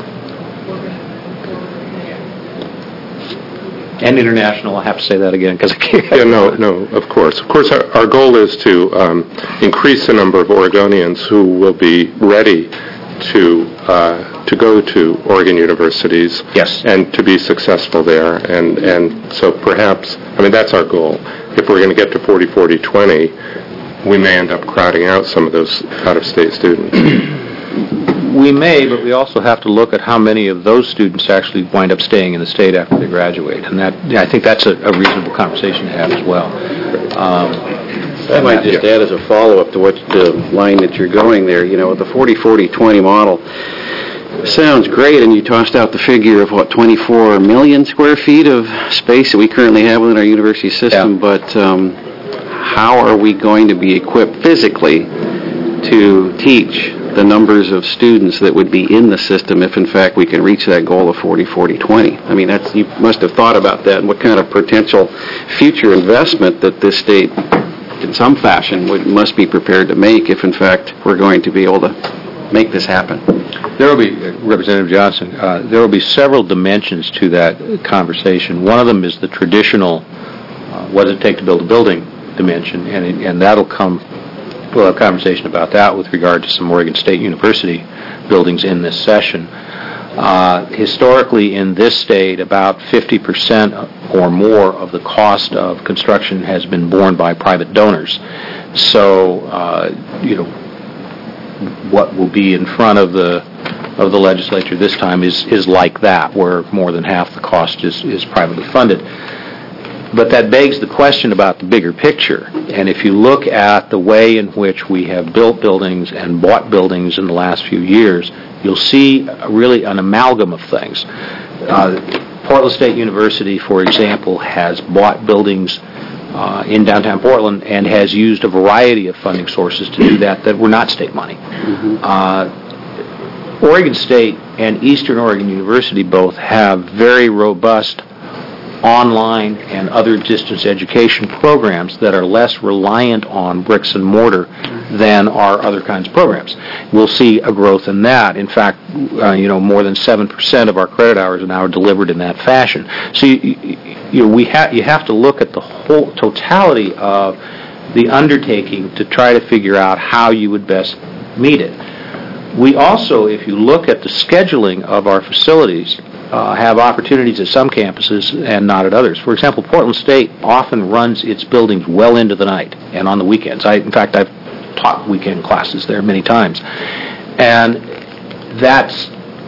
And international, I have to say that again because I can't. Yeah, no, no, of course. Of course, our, our goal is to um, increase the number of Oregonians who will be ready to uh, to go to Oregon universities. Yes. And to be successful there. And, and so perhaps, I mean, that's our goal. If we're going to get to forty forty twenty, we may end up crowding out some of those out-of-state students. We may, but we also have to look at how many of those students actually wind up staying in the state after they graduate, and that I think that's a, a reasonable conversation to have as well. Um, I might just add as a follow-up to what the line that you're going there, you know, the forty forty twenty model sounds great, and you tossed out the figure of, what, twenty-four million square feet of space that we currently have within our university system, yeah. but um, how are we going to be equipped physically to teach the numbers of students that would be in the system if, in fact, we can reach that goal of forty forty twenty? I mean, that's, you must have thought about that and what kind of potential future investment that this state, in some fashion, would, must be prepared to make if, in fact, we're going to be able to make this happen. There will be, uh, Representative Johnson, uh, there will be several dimensions to that conversation. One of them is the traditional, uh, what does it take to build a building dimension, and, it, and that'll come. We'll have a conversation about that with regard to some Oregon State University buildings in this session. Uh, historically, in this state, about fifty percent or more of the cost of construction has been borne by private donors. So, uh, you know, what will be in front of the of the legislature this time is is like that, where more than half the cost is, is privately funded. But that begs the question about the bigger picture. And if you look at the way in which we have built buildings and bought buildings in the last few years, you'll see really an amalgam of things. Uh, Portland State University, for example, has bought buildings uh, in downtown Portland and has used a variety of funding sources to do that that were not state money. Mm-hmm. Uh, Oregon State and Eastern Oregon University both have very robust online and other distance education programs that are less reliant on bricks and mortar than our other kinds of programs. We'll see a growth in that. In fact, uh, you know, more than seven percent of our credit hours are now delivered in that fashion. So you, you, know, we ha- you have to look at the whole totality of the undertaking to try to figure out how you would best meet it. We also, if you look at the scheduling of our facilities, uh, have opportunities at some campuses and not at others. For example, Portland State often runs its buildings well into the night and on the weekends. I, in fact, I've taught weekend classes there many times. And that's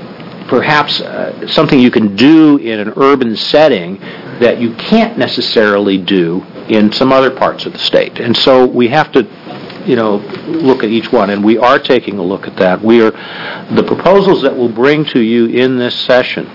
perhaps uh, something you can do in an urban setting that you can't necessarily do in some other parts of the state. And so we have to, you know, look at each one, and we are taking a look at that. We are, the proposals that we'll bring to you in this session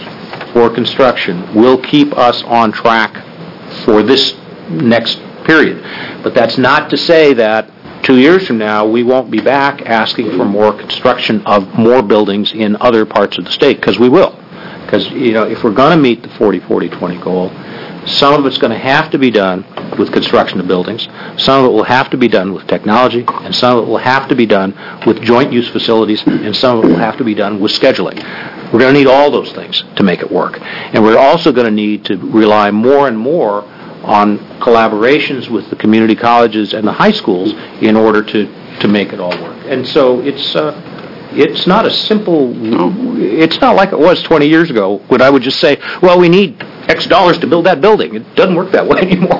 for construction will keep us on track for this next period. But that's not to say that two years from now we won't be back asking for more construction of more buildings in other parts of the state, because we will. Because, you know, if we're going to meet the forty forty twenty goal, some of it's going to have to be done with construction of buildings, some of it will have to be done with technology, and some of it will have to be done with joint use facilities, and some of it will have to be done with scheduling. We're going to need all those things to make it work. And we're also going to need to rely more and more on collaborations with the community colleges and the high schools in order to, to make it all work. And so it's uh, it's not a simple, it's not like it was twenty years ago when I would just say, well, we need X dollars to build that building. It doesn't work that way anymore.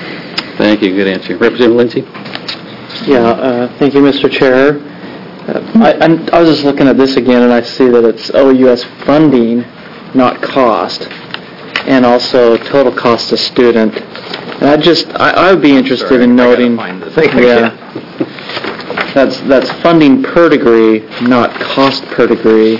Thank you. Good answer. Representative Lindsay? Yeah, uh, thank you, Mister Chair. Uh, I, I'm, I was just looking at this again, and I see that it's O U S funding, not cost, and also total cost to student. And I just, I, I would be interested Sorry, in I noting, gotta find the thing yeah, that's that's funding per degree, not cost per degree,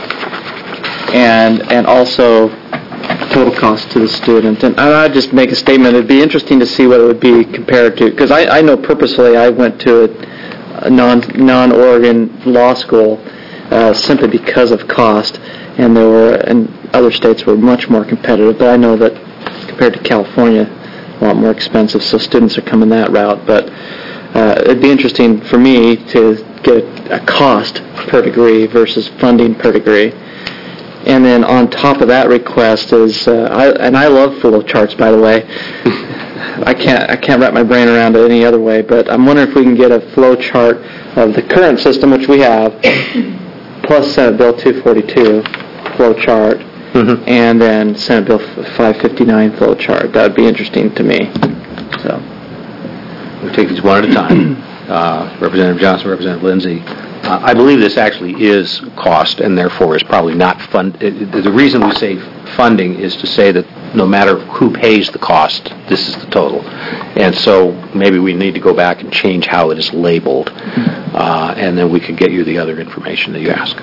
and and also total cost to the student. And I'd just make a statement. It'd be interesting to see what it would be compared to, because I, I know purposely I went to a, a non non-Oregon law school uh, simply because of cost, and there were and other states were much more competitive. But I know that compared to California, a lot more expensive, so students are coming that route. But uh, it'd be interesting for me to get a, a cost per degree versus funding per degree. And then on top of that request is, uh, I, and I love flow charts, by the way. I can't I can't wrap my brain around it any other way, but I'm wondering if we can get a flow chart of the current system, which we have, plus Senate Bill two forty-two flow chart, mm-hmm. and then Senate Bill five fifty-nine flow chart. That would be interesting to me. So we'll take these one at a time. Uh, Representative Johnson, Representative Lindsay. Uh, I believe this actually is cost, and therefore is probably not fund. It, the reason we say funding is to say that no matter who pays the cost, this is the total. And so maybe we need to go back and change how it is labeled, uh, and then we can get you the other information that you ask.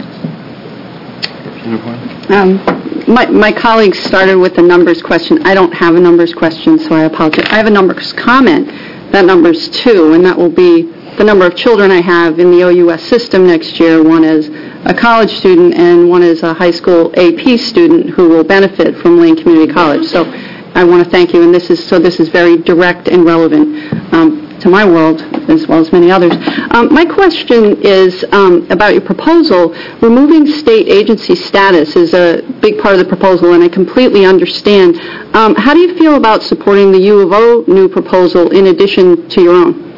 Um, my, my colleagues started with a numbers question. I don't have a numbers question, so I apologize. I have a numbers comment. That number's two, and that will be the number of children I have in the O U S system next year. One is a college student and one is a high school A P student who will benefit from Lane Community College. So I want to thank you, and this is so this is very direct and relevant um, to my world as well as many others. Um, my question is um, about your proposal. Removing state agency status is a big part of the proposal, and I completely understand. Um, how do you feel about supporting the U of O new proposal in addition to your own?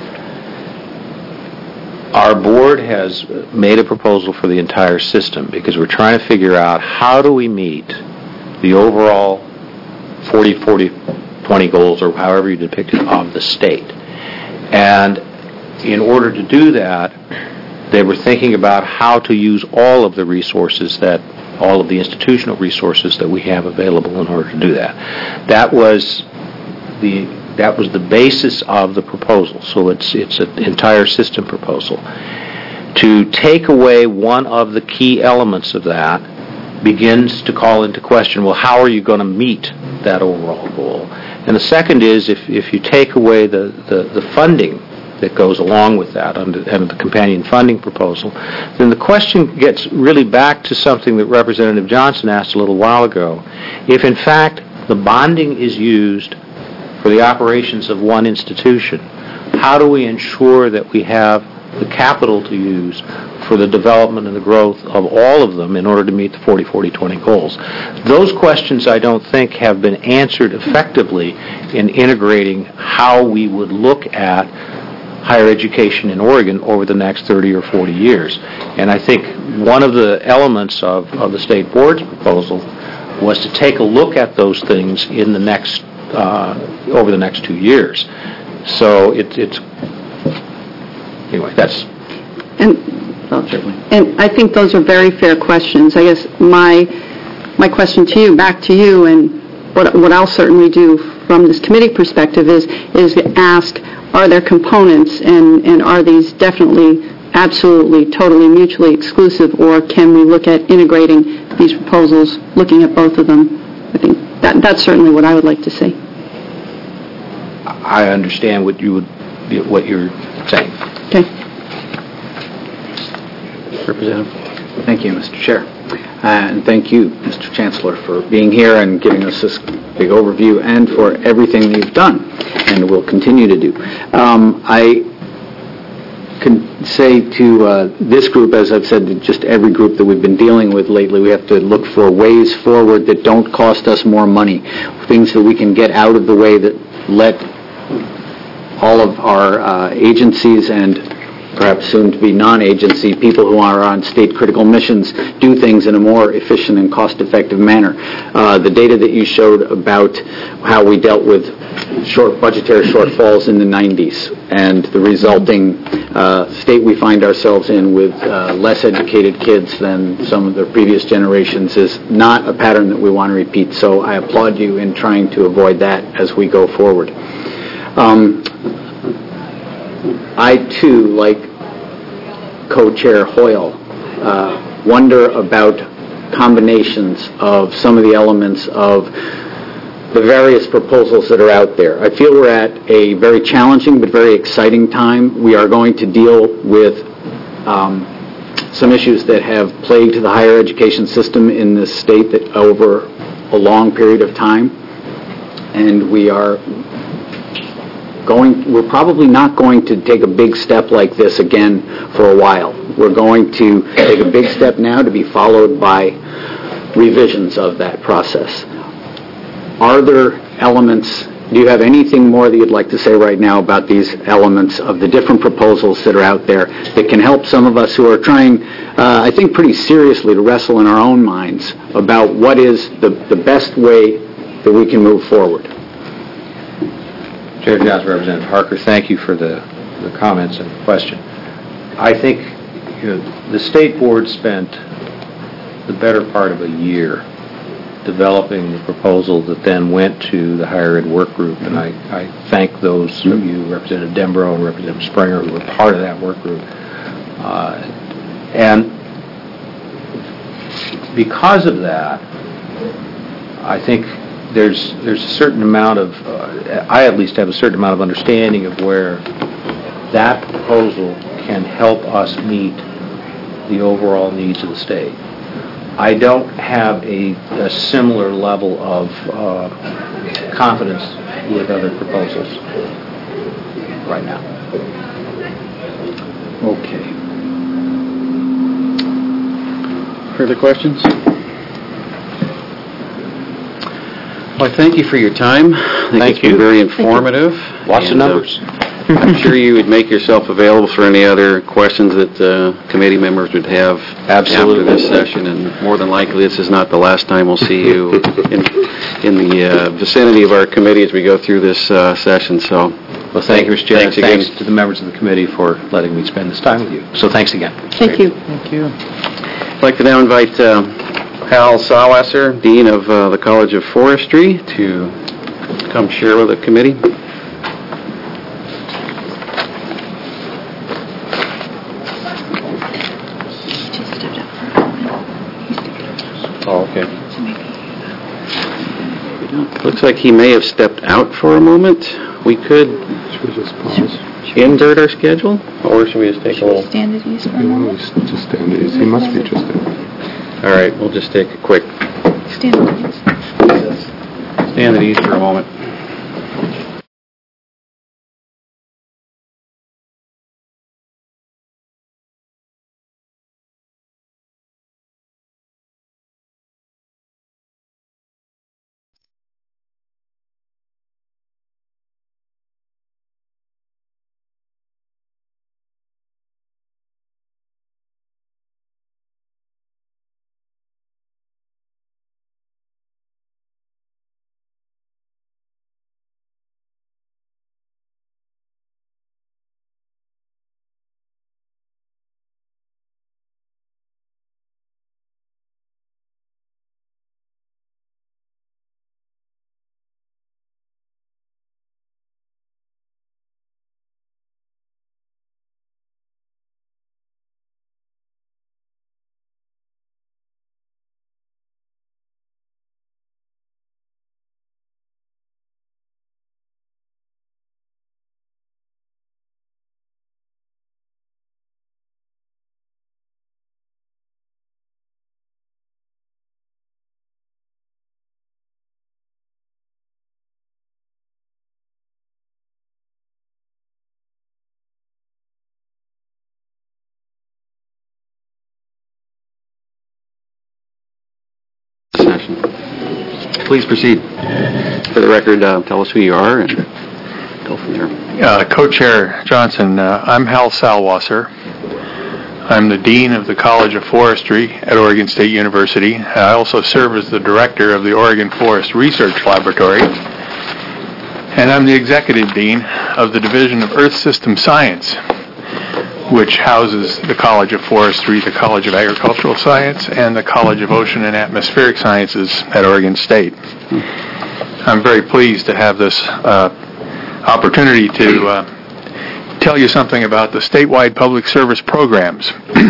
Our board has made a proposal for the entire system because we're trying to figure out how do we meet the overall forty forty twenty goals, or however you depict it, of the state. And in order to do that, they were thinking about how to use all of the resources that, all of the institutional resources that we have available in order to do that. That was the That was the basis of the proposal, so it's it's an entire system proposal. To take away one of the key elements of that begins to call into question, well, how are you going to meet that overall goal? And the second is, if, if you take away the, the, the funding that goes along with that under, under the companion funding proposal, then the question gets really back to something that Representative Johnson asked a little while ago. If, in fact, the bonding is used for the operations of one institution, how do we ensure that we have the capital to use for the development and the growth of all of them in order to meet the forty forty twenty goals? Those questions, I don't think, have been answered effectively in integrating how we would look at higher education in Oregon over the next thirty or forty years. And I think one of the elements of, of the State Board's proposal was to take a look at those things in the next, uh, over the next two years. So it, it's, anyway, that's... And, and I think those are very fair questions. I guess my my question to you, back to you, and what what I'll certainly do from this committee perspective is is ask, are there components, and, and are these definitely, absolutely, totally mutually exclusive, or can we look at integrating these proposals, looking at both of them? I think that that's certainly what I would like to see. I understand what you would, what you're saying. Okay. Representative. Thank you, Mister Chair. And thank you, Mister Chancellor, for being here and giving us this big overview and for everything that you've done and will continue to do. Um, I can say to uh, this group, as I've said to just every group that we've been dealing with lately, we have to look for ways forward that don't cost us more money, things that we can get out of the way that let all of our uh, agencies and perhaps soon-to-be non-agency people who are on state critical missions do things in a more efficient and cost-effective manner. Uh, the data that you showed about how we dealt with short budgetary shortfalls in the nineties and the resulting uh, state we find ourselves in with uh, less educated kids than some of the previous generations is not a pattern that we want to repeat. So I applaud you in trying to avoid that as we go forward. Um, I, too, like co-chair Hoyle, uh, wonder about combinations of some of the elements of the various proposals that are out there. I feel we're at a very challenging but very exciting time. We are going to deal with um, some issues that have plagued the higher education system in this state that over a long period of time, and we are Going, we're probably not going to take a big step like this again for a while. We're going to take a big step now to be followed by revisions of that process. Are there elements, do you have anything more that you'd like to say right now about these elements of the different proposals that are out there that can help some of us who are trying, uh, I think pretty seriously, to wrestle in our own minds about what is the, the best way that we can move forward? Chair Johnson, Representative Harker, thank you for the, the comments and the question. I think you know, the State Board spent the better part of a year developing the proposal that then went to the Higher Ed Work Group, and I, I thank those of you, Representative Denbrough and Representative Springer, who were part of that work group. Uh, and because of that, I think There's there's a certain amount of, uh, I at least have a certain amount of understanding of where that proposal can help us meet the overall needs of the state. I don't have a, a similar level of uh, confidence with other proposals right now. Okay. Further questions? Well, I thank you for your time. I think Thank it's been you. very informative. Lots of And, uh, numbers. I'm sure you would make yourself available for any other questions that uh, committee members would have Absolutely. after this session, and more than likely this is not the last time we'll see you in, in the uh, vicinity of our committee as we go through this uh, session. So, Well, thank you, Mister Chair. Thanks Thanks, again. to the members of the committee for letting me spend this time with you. So thanks again. Thank you. Thank you. I'd like to now invite uh, Hal Sawasser, Dean of uh, the College of Forestry, to come share with the committee. Oh, okay. Looks like he may have stepped out for a moment. We could Should we just pause? invert our schedule, or should we just take a little? Stand at ease for a He moment. was just stand at ease. He must be just in. All right, we'll just take a quick Stand at ease. stand at ease for a moment. Session. Please proceed. For the record, uh, tell us who you are and go from there. Uh, Co-Chair Johnson, uh, I'm Hal Salwasser. I'm the Dean of the College of Forestry at Oregon State University. I also serve as the Director of the Oregon Forest Research Laboratory. And I'm the Executive Dean of the Division of Earth System Science, which houses the College of Forestry, the College of Agricultural Science, and the College of Ocean and Atmospheric Sciences at Oregon State. I'm very pleased to have this uh, opportunity to uh, tell you something about the statewide public service programs.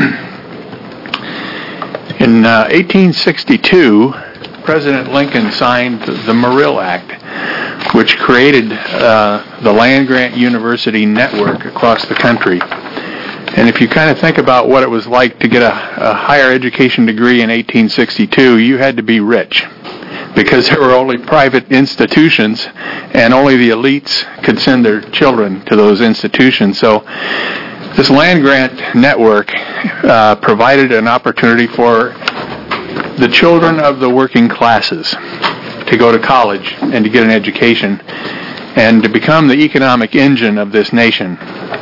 In uh, eighteen sixty-two, President Lincoln signed the Morrill Act, which created uh, the land-grant university network across the country. And if you kind of think about what it was like to get a, a higher education degree in eighteen sixty-two, you had to be rich, because there were only private institutions and only the elites could send their children to those institutions. So this land-grant network uh, provided an opportunity for the children of the working classes to go to college and to get an education and to become the economic engine of this nation.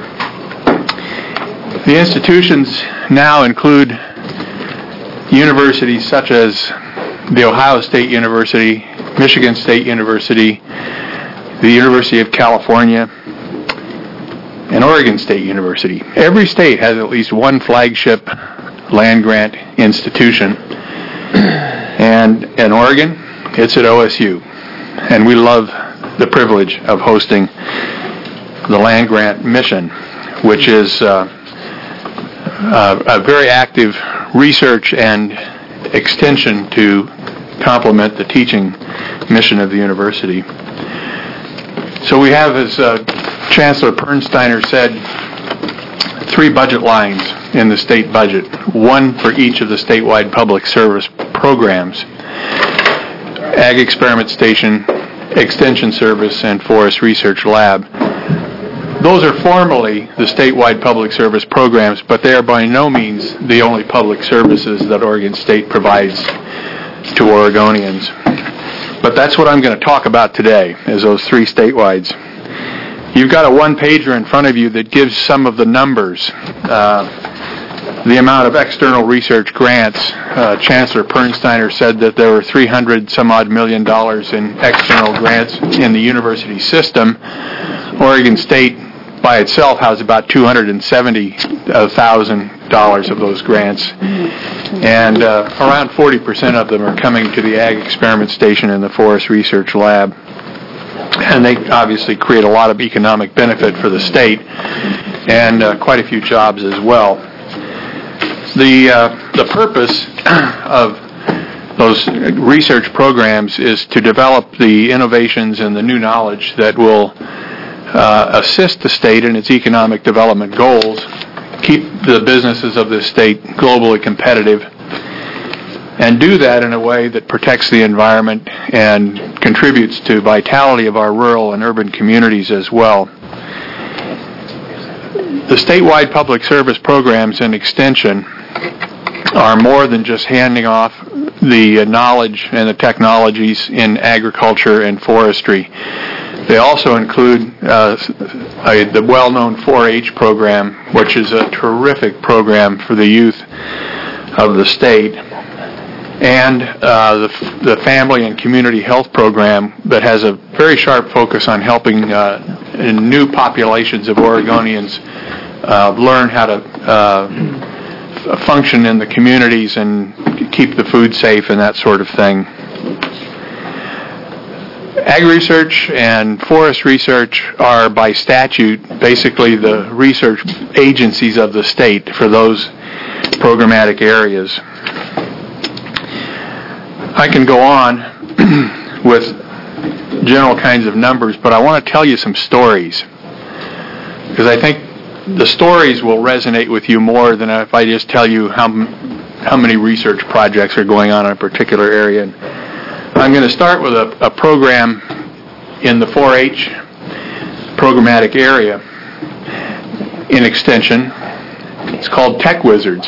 The institutions now include universities such as the Ohio State University, Michigan State University, the University of California, and Oregon State University. Every state has at least one flagship land-grant institution. And in Oregon, it's at O S U. And we love the privilege of hosting the land-grant mission, which is uh, uh, a very active research and extension to complement the teaching mission of the university. So we have, as uh, Chancellor Pernsteiner said, three budget lines in the state budget, one for each of the statewide public service programs: Ag Experiment Station, Extension Service, and Forest Research Lab. Those are formally the statewide public service programs, but they are by no means the only public services that Oregon State provides to Oregonians. But that's what I'm going to talk about today, is those three statewides. You've got a one-pager in front of you that gives some of the numbers. Uh, the amount of external research grants. Uh, Chancellor Pernsteiner said that there were three hundred some odd million dollars in external grants in the university system. Oregon State by itself has about two hundred seventy thousand dollars of those grants. And uh, around forty percent of them are coming to the Ag Experiment Station and the Forest Research Lab. And they obviously create a lot of economic benefit for the state and uh, quite a few jobs as well. The, uh, the purpose of those research programs is to develop the innovations and the new knowledge that will uh, assist the state in its economic development goals, keep the businesses of the state globally competitive, and do that in a way that protects the environment and contributes to vitality of our rural and urban communities as well. The statewide public service programs and extension are more than just handing off the knowledge and the technologies in agriculture and forestry. They also include uh, a, the well-known four H program, which is a terrific program for the youth of the state, and uh, the, the family and community health program that has a very sharp focus on helping uh, new populations of Oregonians uh, learn how to uh, function in the communities and keep the food safe and that sort of thing. Ag research and forest research are by statute basically the research agencies of the state for those programmatic areas. I can go on with general kinds of numbers, but I want to tell you some stories, because I think the stories will resonate with you more than if I just tell you how how many research projects are going on in a particular area. And I'm going to start with a, a program in the four H programmatic area in extension. It's called Tech Wizards.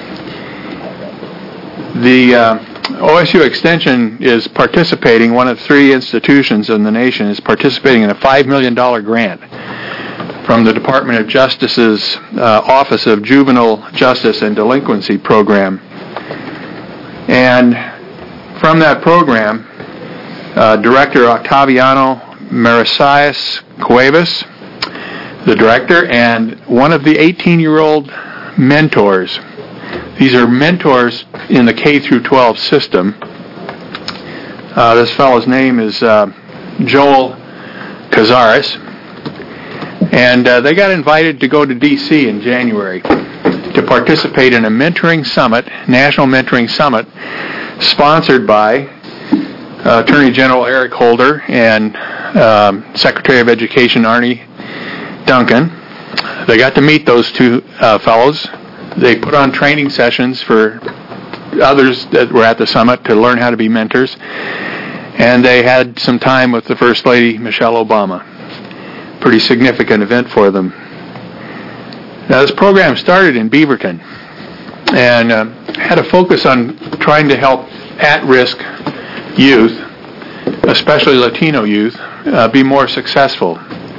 The uh, O S U Extension is participating, one of three institutions in the nation is participating in a five million dollars grant from the Department of Justice's uh, Office of Juvenile Justice and Delinquency Program. And from that program, uh, Director Octaviano Maricias Cuevas, the director, and one of the eighteen-year-old mentors. These are mentors in the K through twelve system. Uh, this fellow's name is uh, Joel Cazares, and uh, they got invited to go to D C in January to participate in a mentoring summit, National Mentoring Summit, sponsored by uh, Attorney General Eric Holder and um, Secretary of Education Arne Duncan. They got to meet those two uh, fellows. They put on training sessions for others that were at the summit to learn how to be mentors, and they had some time with the First Lady, Michelle Obama. Pretty significant event for them. Now, this program started in Beaverton and uh, had a focus on trying to help at-risk youth, especially Latino youth, uh, be more successful.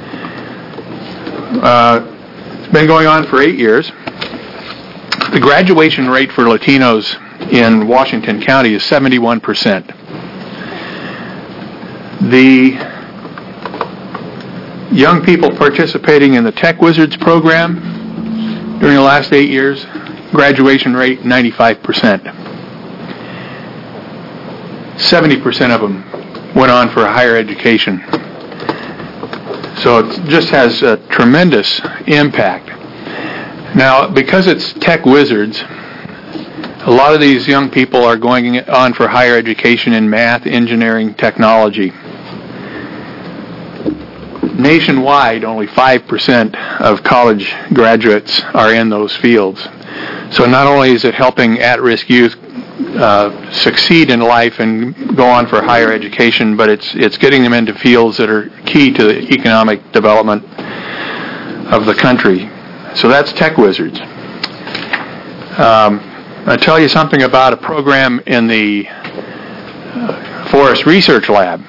Uh, it's been going on for eight years. The graduation rate for Latinos in Washington County is seventy-one percent. The young people participating in the Tech Wizards program during the last eight years, graduation rate ninety-five percent. seventy percent of them went on for a higher education. So it just has a tremendous impact. Now, because it's Tech Wizards, a lot of these young people are going on for higher education in math, engineering, technology. Nationwide, only five percent of college graduates are in those fields. So not only is it helping at-risk youth uh, succeed in life and go on for higher education, but it's it's getting them into fields that are key to the economic development of the country. So that's Tech Wizards. Um, I'll tell you something about a program in the uh, Forest Research Lab.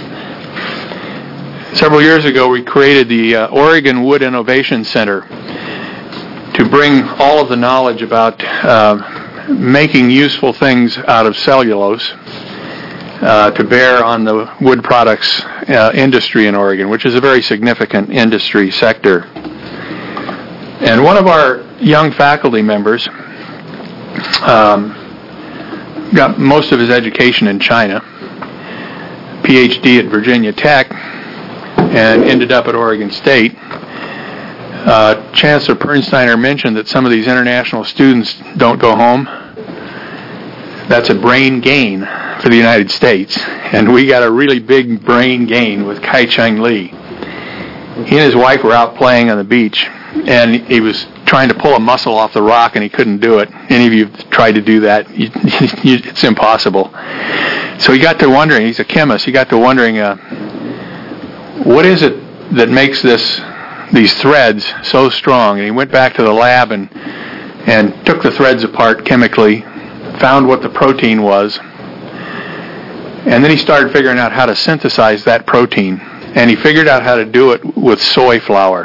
Several years ago, we created the uh, Oregon Wood Innovation Center to bring all of the knowledge about uh, making useful things out of cellulose uh, to bear on the wood products uh, industry in Oregon, which is a very significant industry sector. And one of our young faculty members um, got most of his education in China, P H D at Virginia Tech, and ended up at Oregon State. Uh, Chancellor Pernsteiner mentioned that some of these international students don't go home. That's a brain gain for the United States, and we got a really big brain gain with Kai-Cheng Lee. He and his wife were out playing on the beach, and he was trying to pull a mussel off the rock, and he couldn't do it. Any of you have tried to do that, you, you, it's impossible. So he got to wondering, he's a chemist, he got to wondering, uh, what is it that makes this these threads so strong? And he went back to the lab and and took the threads apart chemically, found what the protein was, and then he started figuring out how to synthesize that protein. And he figured out how to do it with soy flour.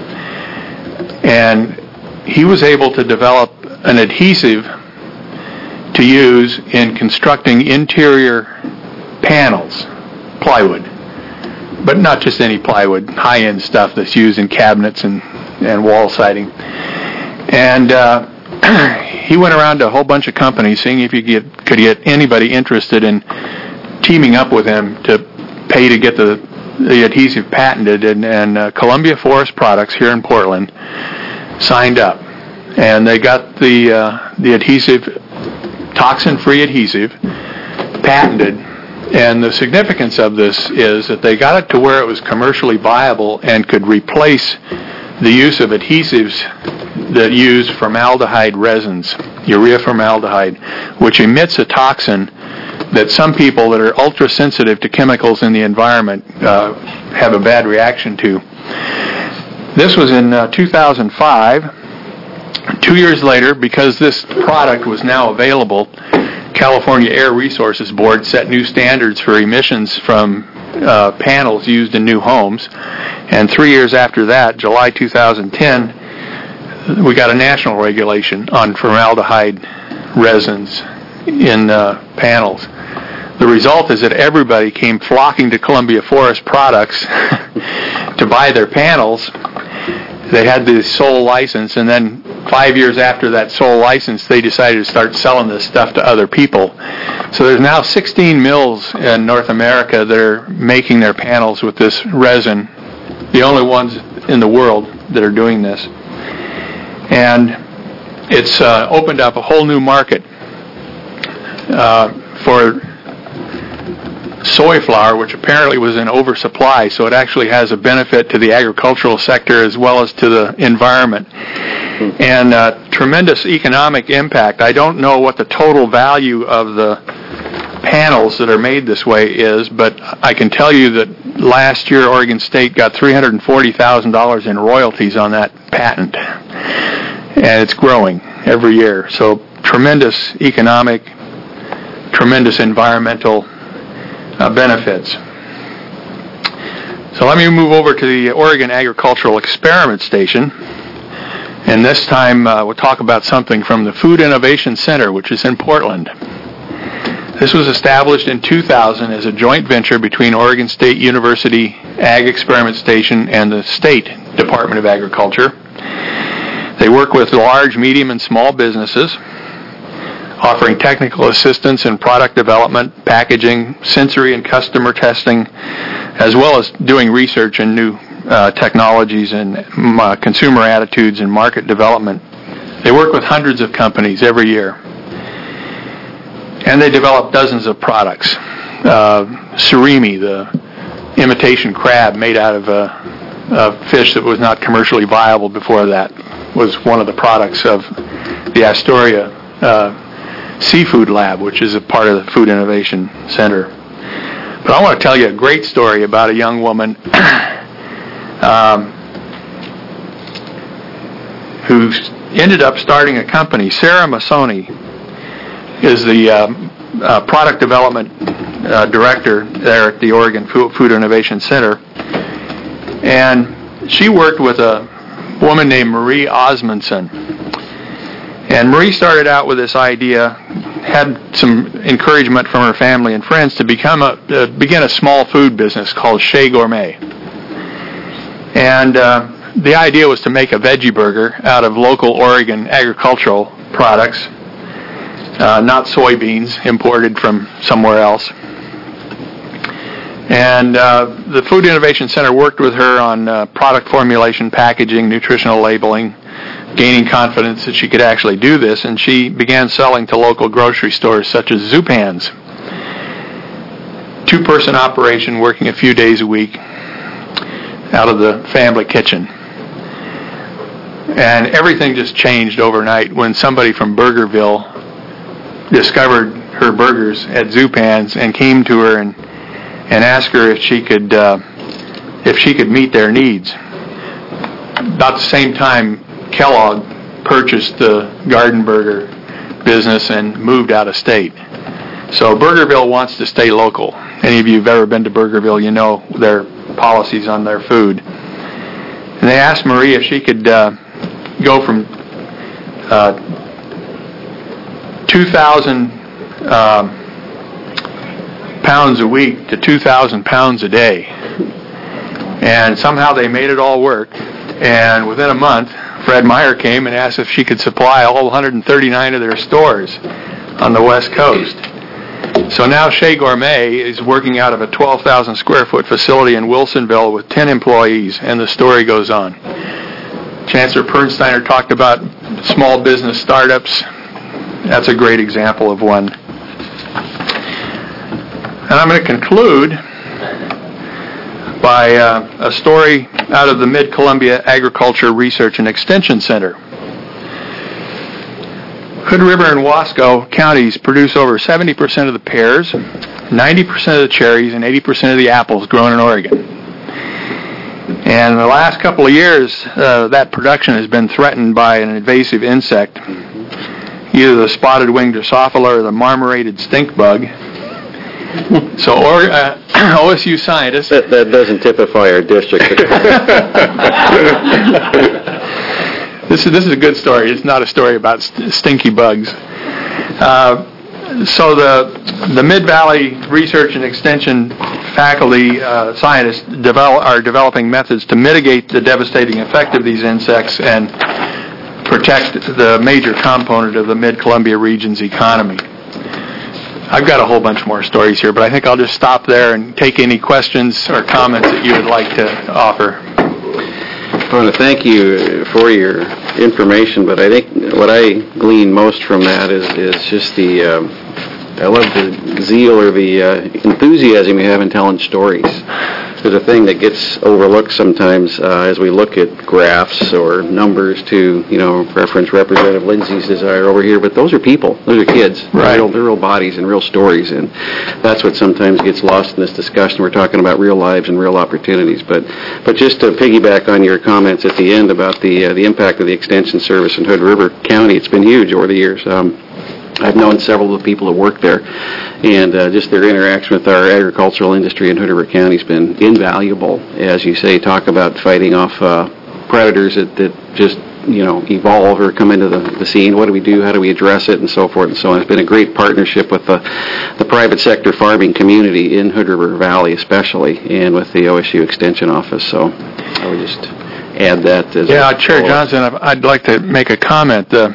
And he was able to develop an adhesive to use in constructing interior panels, plywood. But not just any plywood, high-end stuff that's used in cabinets and, and wall siding. And uh, he went around to a whole bunch of companies seeing if he could get, could get anybody interested in teaming up with him to pay to get the, the adhesive patented. And, and uh, Columbia Forest Products here in Portland signed up. And they got the, uh, the adhesive, toxin-free adhesive, patented. And the significance of this is that they got it to where it was commercially viable and could replace the use of adhesives that use formaldehyde resins, urea formaldehyde, which emits a toxin that some people that are ultra-sensitive to chemicals in the environment uh, have a bad reaction to. This was in uh, two thousand five. Two years later, because this product was now available, California Air Resources Board set new standards for emissions from uh, panels used in new homes. And three years after that, July two thousand ten, we got a national regulation on formaldehyde resins in uh, panels. The result is that everybody came flocking to Columbia Forest Products to buy their panels. They had the sole license, and then five years after that sole license, they decided to start selling this stuff to other people. So there's now sixteen mills in North America that are making their panels with this resin, the only ones in the world that are doing this. And it's uh, opened up a whole new market uh, for soy flour, which apparently was in oversupply, so it actually has a benefit to the agricultural sector as well as to the environment. And uh, tremendous economic impact. I don't know what the total value of the panels that are made this way is, but I can tell you that last year Oregon State got three hundred forty thousand dollars in royalties on that patent. And it's growing every year. So tremendous economic, tremendous environmental uh, benefits. So let me move over to the Oregon Agricultural Experiment Station. And this time uh, we'll talk about something from the Food Innovation Center, which is in Portland. This was established in two thousand as a joint venture between Oregon State University Ag Experiment Station and the State Department of Agriculture. They work with large, medium, and small businesses, offering technical assistance in product development, packaging, sensory and customer testing, as well as doing research in new uh, technologies and uh, consumer attitudes and market development. They work with hundreds of companies every year. And they develop dozens of products. Uh, surimi, the imitation crab made out of a, a fish that was not commercially viable before that, was one of the products of the Astoria uh, Seafood Lab, which is a part of the Food Innovation Center. But I want to tell you a great story about a young woman um, who ended up starting a company. Sarah Massoni is the uh, uh, product development uh, director there at the Oregon Food Innovation Center. And she worked with a woman named Marie Osmundson. And Marie started out with this idea, had some encouragement from her family and friends to become a uh, begin a small food business called Chez Gourmet. And uh, the idea was to make a veggie burger out of local Oregon agricultural products, uh, not soybeans imported from somewhere else. And uh, the Food Innovation Center worked with her on uh, product formulation, packaging, nutritional labeling, gaining confidence that she could actually do this, and she began selling to local grocery stores such as Zupan's. Two-person operation working a few days a week. out of the family kitchen. And everything just changed overnight when somebody from Burgerville discovered her burgers at Zupan's and came to her and and asked her if she could uh, if she could meet their needs. About the same time, Kellogg purchased the Garden Burger business and moved out of state. So Burgerville wants to stay local. Any of you who've ever been to Burgerville, you know their policies on their food. And they asked Marie if she could uh, go from uh, two thousand uh, pounds a week to two thousand pounds a day. And somehow they made it all work. And within a month, Fred Meyer came and asked if she could supply all one hundred thirty-nine of their stores on the West Coast. So now Chez Gourmet is working out of a twelve thousand square foot facility in Wilsonville with ten employees, and the story goes on. Chancellor Pernsteiner talked about small business startups. That's a great example of one. And I'm going to conclude by uh, a story out of the Mid-Columbia Agriculture Research and Extension Center. Hood River and Wasco counties produce over seventy percent of the pears, ninety percent of the cherries, and eighty percent of the apples grown in Oregon. And in the last couple of years, uh, that production has been threatened by an invasive insect, either the spotted-winged Drosophila or the marmorated stink bug. So or, uh, O S U scientists... That, that doesn't typify our district. This is this is a good story. It's not a story about st- stinky bugs. Uh, so the the Mid-Valley Research and Extension faculty uh, scientists develop, are developing methods to mitigate the devastating effect of these insects and protect the major component of the Mid-Columbia region's economy. I've got a whole bunch more stories here, but I think I'll just stop there and take any questions or comments that you would like to offer. I want to thank you for your information, but I think what I glean most from that is, is just the, um, I love the zeal or the uh, enthusiasm you have in telling stories. There's a thing that gets overlooked sometimes uh, as we look at graphs or numbers to, you know, reference Representative Lindsay's desire over here, but those are people. Those are kids. Right. They're real, they're real bodies and real stories, and that's what sometimes gets lost in this discussion. We're talking about real lives and real opportunities. But but just to piggyback on your comments at the end about the uh, the impact of the Extension Service in Hood River County, it's been huge over the years. Um, I've known several of the people that work there, and uh, just their interaction with our agricultural industry in Hood River County has been invaluable. As you say, talk about fighting off uh, predators that, that just, you know, evolve or come into the, the scene. What do we do? How do we address it? And so forth and so on. It's been a great partnership with the, the private sector farming community in Hood River Valley especially, and with the O S U Extension Office. So I would just add that. As Yeah, a Chair follow-up. Johnson, I'd like to make a comment. Uh,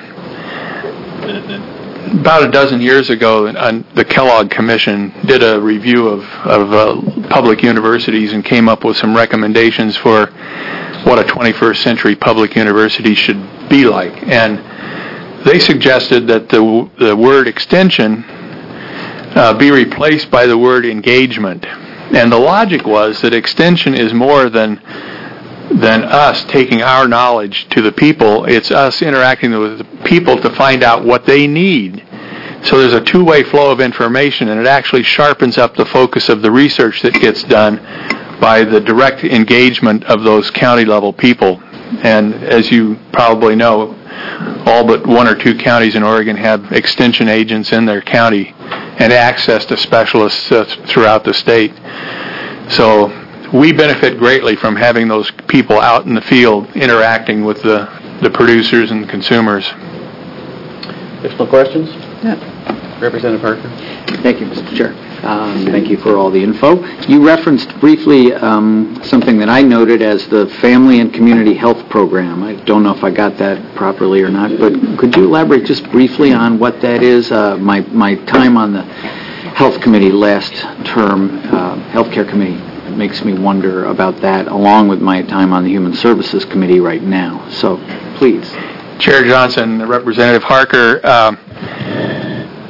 About a dozen years ago, uh, the Kellogg Commission did a review of, of uh, public universities and came up with some recommendations for what a twenty-first century public university should be like. And they suggested that the, the word extension uh, be replaced by the word engagement. And the logic was that extension is more than than us taking our knowledge to the people. It's us interacting with the people to find out what they need. So there's a two-way flow of information, and it actually sharpens up the focus of the research that gets done by the direct engagement of those county-level people. And as you probably know, all but one or two counties in Oregon have extension agents in their county and access to specialists uh, throughout the state. So we benefit greatly from having those people out in the field interacting with the, the producers and consumers. Additional questions? Yeah. Representative Parker? Thank you, Mister Chair. Um, thank you for all the info. You referenced briefly um, something that I noted as the Family and Community Health Program. I don't know if I got that properly or not, but could you elaborate just briefly on what that is? Uh, my, my time on the Health Committee last term, uh, Healthcare Committee, makes me wonder about that, along with my time on the Human Services Committee right now. So, please. Chair Johnson, Representative Harker, uh,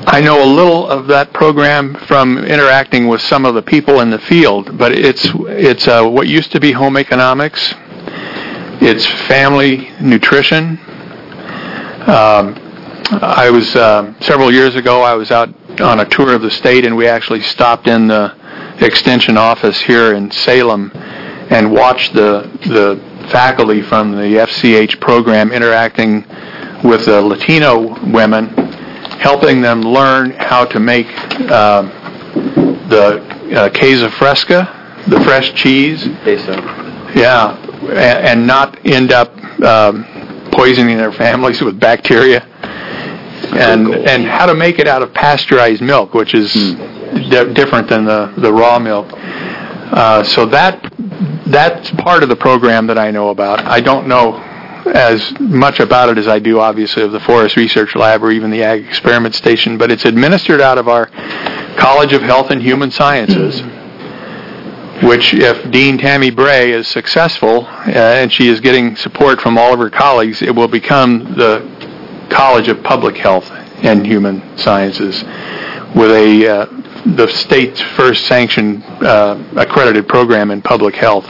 I know a little of that program from interacting with some of the people in the field, but it's it's uh, what used to be home economics. It's family nutrition. Um, I was uh, several years ago. I was out on a tour of the state, and we actually stopped in the extension office here in Salem and watched the the faculty from the F C H program interacting with the Latino women, helping them learn how to make uh, the uh, queso fresca, the fresh cheese. Queso. Yeah, and, and not end up um, poisoning their families with bacteria. And Cool. and how to make it out of pasteurized milk, which is Mm. di- different than the, the raw milk. Uh, so that that's part of the program that I know about. I don't know as much about it as I do, obviously, of the Forest Research Lab or even the Ag Experiment Station, but it's administered out of our College of Health and Human Sciences, which, if Dean Tammy Bray is successful, uh, and she is getting support from all of her colleagues, it will become the College of Public Health and Human Sciences, with a uh, the state's first sanctioned uh, accredited program in public health.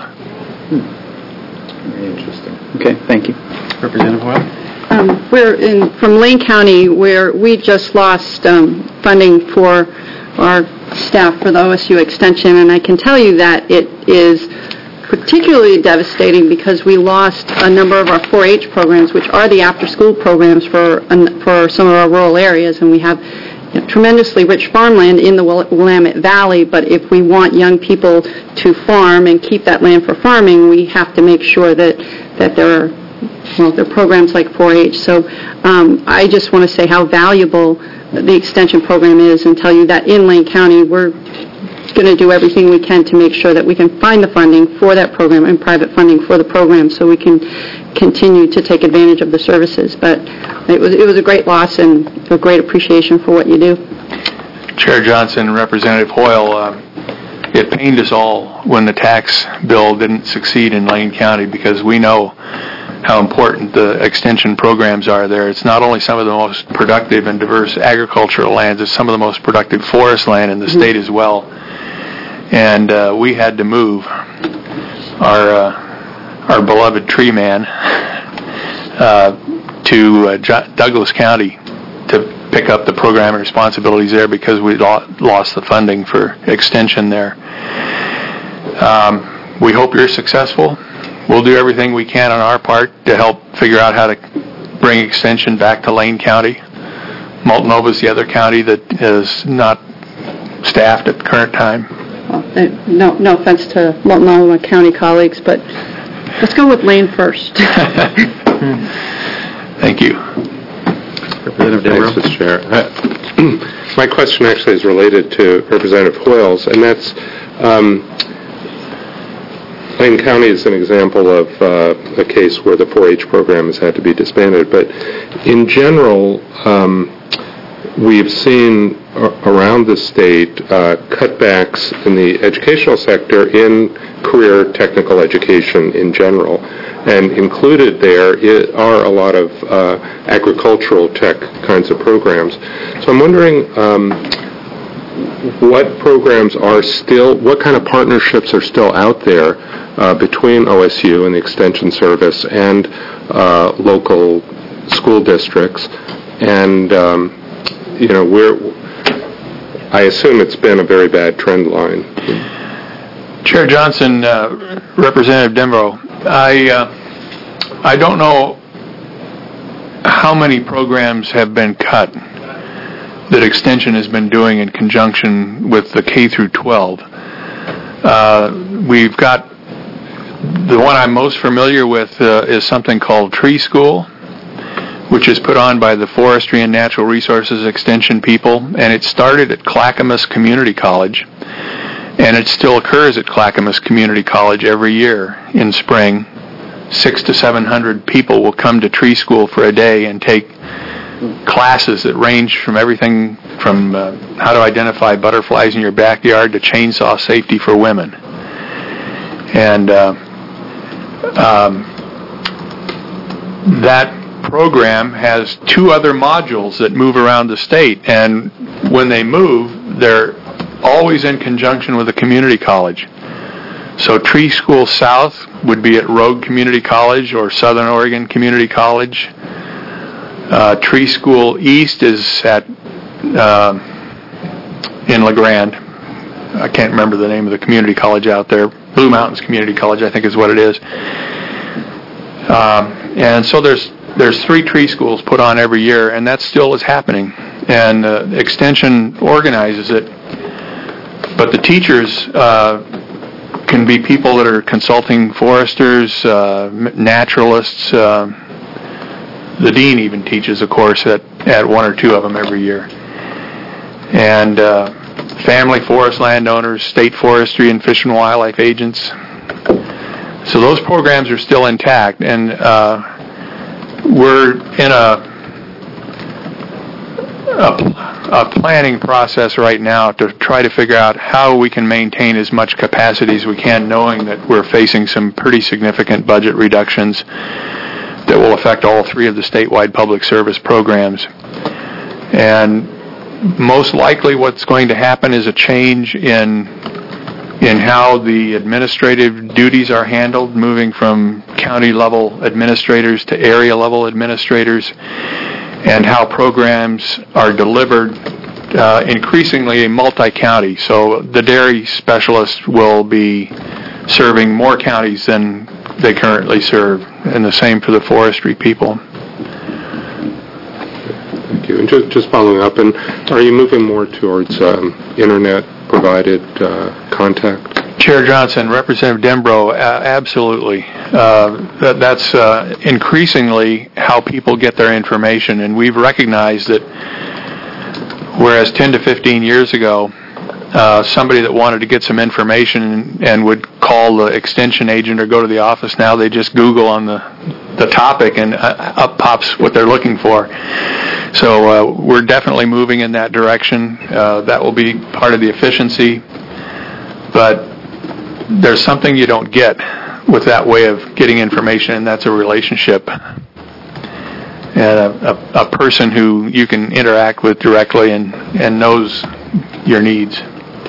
Very interesting. Okay, thank you. Representative Hoyle? Um, We're in, from Lane County, where we just lost um, funding for our staff for the O S U extension, and I can tell you that it is particularly devastating because we lost a number of our four H programs, which are the after-school programs for for some of our rural areas, and we have you know, tremendously rich farmland in the Willamette Valley, but if we want young people to farm and keep that land for farming, we have to make sure that, that there are well, there are programs like four H. So um, I just want to say how valuable the extension program is and tell you that in Lane County, we're going to do everything we can to make sure that we can find the funding for that program and private funding for the program so we can continue to take advantage of the services. But it was it was a great loss and a great appreciation for what you do. Chair Johnson, Representative Hoyle, uh, it pained us all when the tax bill didn't succeed in Lane County because we know how important the extension programs are there. It's not only some of the most productive and diverse agricultural lands, it's some of the most productive forest land in the mm-hmm. state as well. And uh, we had to move our uh, our beloved tree man uh, to uh, J- Douglas County to pick up the program and responsibilities there because we lo- lost the funding for extension there. Um, we hope you're successful. We'll do everything we can on our part to help figure out how to bring extension back to Lane County. Multnomah is the other county that is not staffed at the current time. Well, no, no offense to Multnomah County colleagues, but let's go with Lane first. Thank you. Representative Thanks, Mister Chair. Uh, my question actually is related to Representative Hoyle's, and that's um, Lane County is an example of uh, a case where the four H program has had to be disbanded, but in general, um, we've seen a- around the state uh, cutbacks in the educational sector in career technical education in general, and included there i- are a lot of uh, agricultural tech kinds of programs. So I'm wondering um, what programs are still, what kind of partnerships are still out there uh, between O S U and the Extension Service and uh, local school districts, and um, you know, we're, I assume it's been a very bad trend line. Chair Johnson, uh, Representative Denbrough, I, uh, I don't know how many programs have been cut that Extension has been doing in conjunction with the K through twelve. Uh, we've got, the one I'm most familiar with uh, is something called Tree School, which is put on by the Forestry and Natural Resources Extension people, and it started at Clackamas Community College, and it still occurs at Clackamas Community College every year in spring. Six to seven hundred people will come to Tree School for a day and take classes that range from everything from uh, how to identify butterflies in your backyard to chainsaw safety for women. And uh, um, that program has two other modules that move around the state, and when they move, they're always in conjunction with a community college. So Tree School South would be at Rogue Community College or Southern Oregon Community College. Uh, Tree School East is at uh, in La Grande. I can't remember the name of the community college out there. Blue Mountains Community College, I think, is what it is. Um, and so there's there's three tree schools put on every year, and that still is happening. And uh, Extension organizes it, but the teachers uh, can be people that are consulting foresters, uh, naturalists. Uh, the dean even teaches a course at, at one or two of them every year. And uh, family forest landowners, state forestry and fish and wildlife agents. So those programs are still intact, and uh, we're in a, a, a planning process right now to try to figure out how we can maintain as much capacity as we can, knowing that we're facing some pretty significant budget reductions that will affect all three of the statewide public service programs. And most likely what's going to happen is a change in in how the administrative duties are handled, moving from county-level administrators to area-level administrators, and how programs are delivered, uh, increasingly multi-county. So the dairy specialist will be serving more counties than they currently serve, and the same for the forestry people. Thank you. And just, just following up, and are you moving more towards um, internet-provided uh, contact? Chair Johnson, Representative Dembro, uh, absolutely. Uh, that, that's uh, increasingly how people get their information, and we've recognized that whereas ten to fifteen years ago, uh, somebody that wanted to get some information and would call the extension agent or go to the office, now they just Google on the, the topic and uh, up pops what they're looking for. So uh, we're definitely moving in that direction. Uh, that will be part of the efficiency. But there's something you don't get with that way of getting information, and that's a relationship. And a, a, a person who you can interact with directly and, and knows your needs.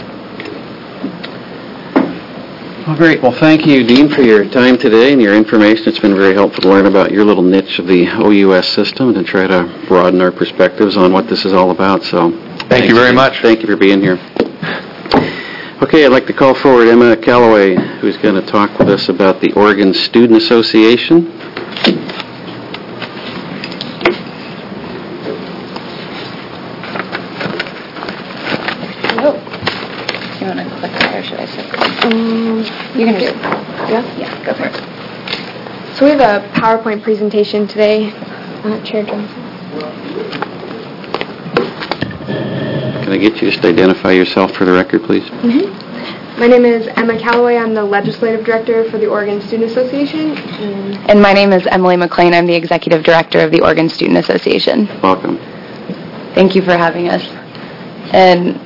Well, great. Well, thank you, Dean, for your time today and your information. It's been very helpful to learn about your little niche of the O U S system and to try to broaden our perspectives on what this is all about. So, thank you very much. Thank you for being here. Okay, I'd like to call forward Emma Calloway, who's going to talk with us about the Oregon Student Association. Hello. You want to click there, or should I sit? Um, you can just... Yeah? Yeah, go for it. So we have a PowerPoint presentation today. Uh, Chair Johnson. Can I get you just to identify yourself for the record, please? Mm-hmm. My name is Emma Calloway. I'm the Legislative Director for the Oregon Student Association. And, and my name is Emily McLean. I'm the Executive Director of the Oregon Student Association. Welcome. Thank you for having us. And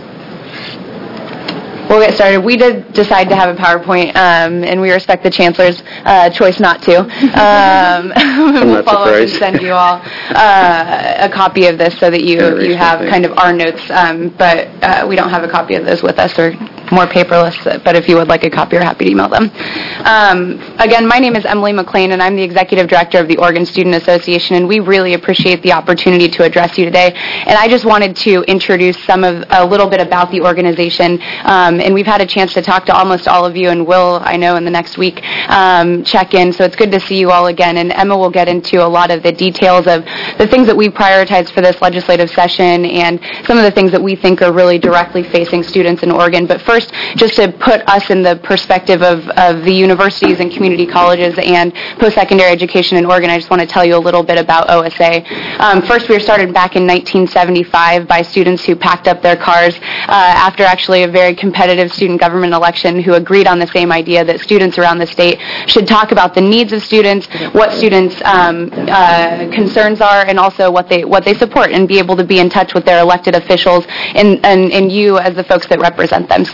we'll get started. We did decide to have a PowerPoint, um, and we respect the Chancellor's uh, choice not to. Um, we'll follow up and send you all uh, a copy of this so that you, you have kind of our notes, um, but uh, we don't have a copy of those with us, or more paperless, but if you would like a copy, we're happy to email them. Um, again, my name is Emily McLean, and I'm the Executive Director of the Oregon Student Association, and we really appreciate the opportunity to address you today. And I just wanted to introduce some of a little bit about the organization, um, and we've had a chance to talk to almost all of you, and will, I know, in the next week, um, check in, so it's good to see you all again. And Emma will get into a lot of the details of the things that we've prioritized for this legislative session and some of the things that we think are really directly facing students in Oregon. But first, just to put us in the perspective of, of the universities and community colleges and post-secondary education in Oregon, I just want to tell you a little bit about O S A. Um, first, we were started back in nineteen seventy-five by students who packed up their cars uh, after actually a very competitive student government election, who agreed on the same idea that students around the state should talk about the needs of students, what students' um, uh, concerns are, and also what they what they support, and be able to be in touch with their elected officials and, and, and you as the folks that represent them. So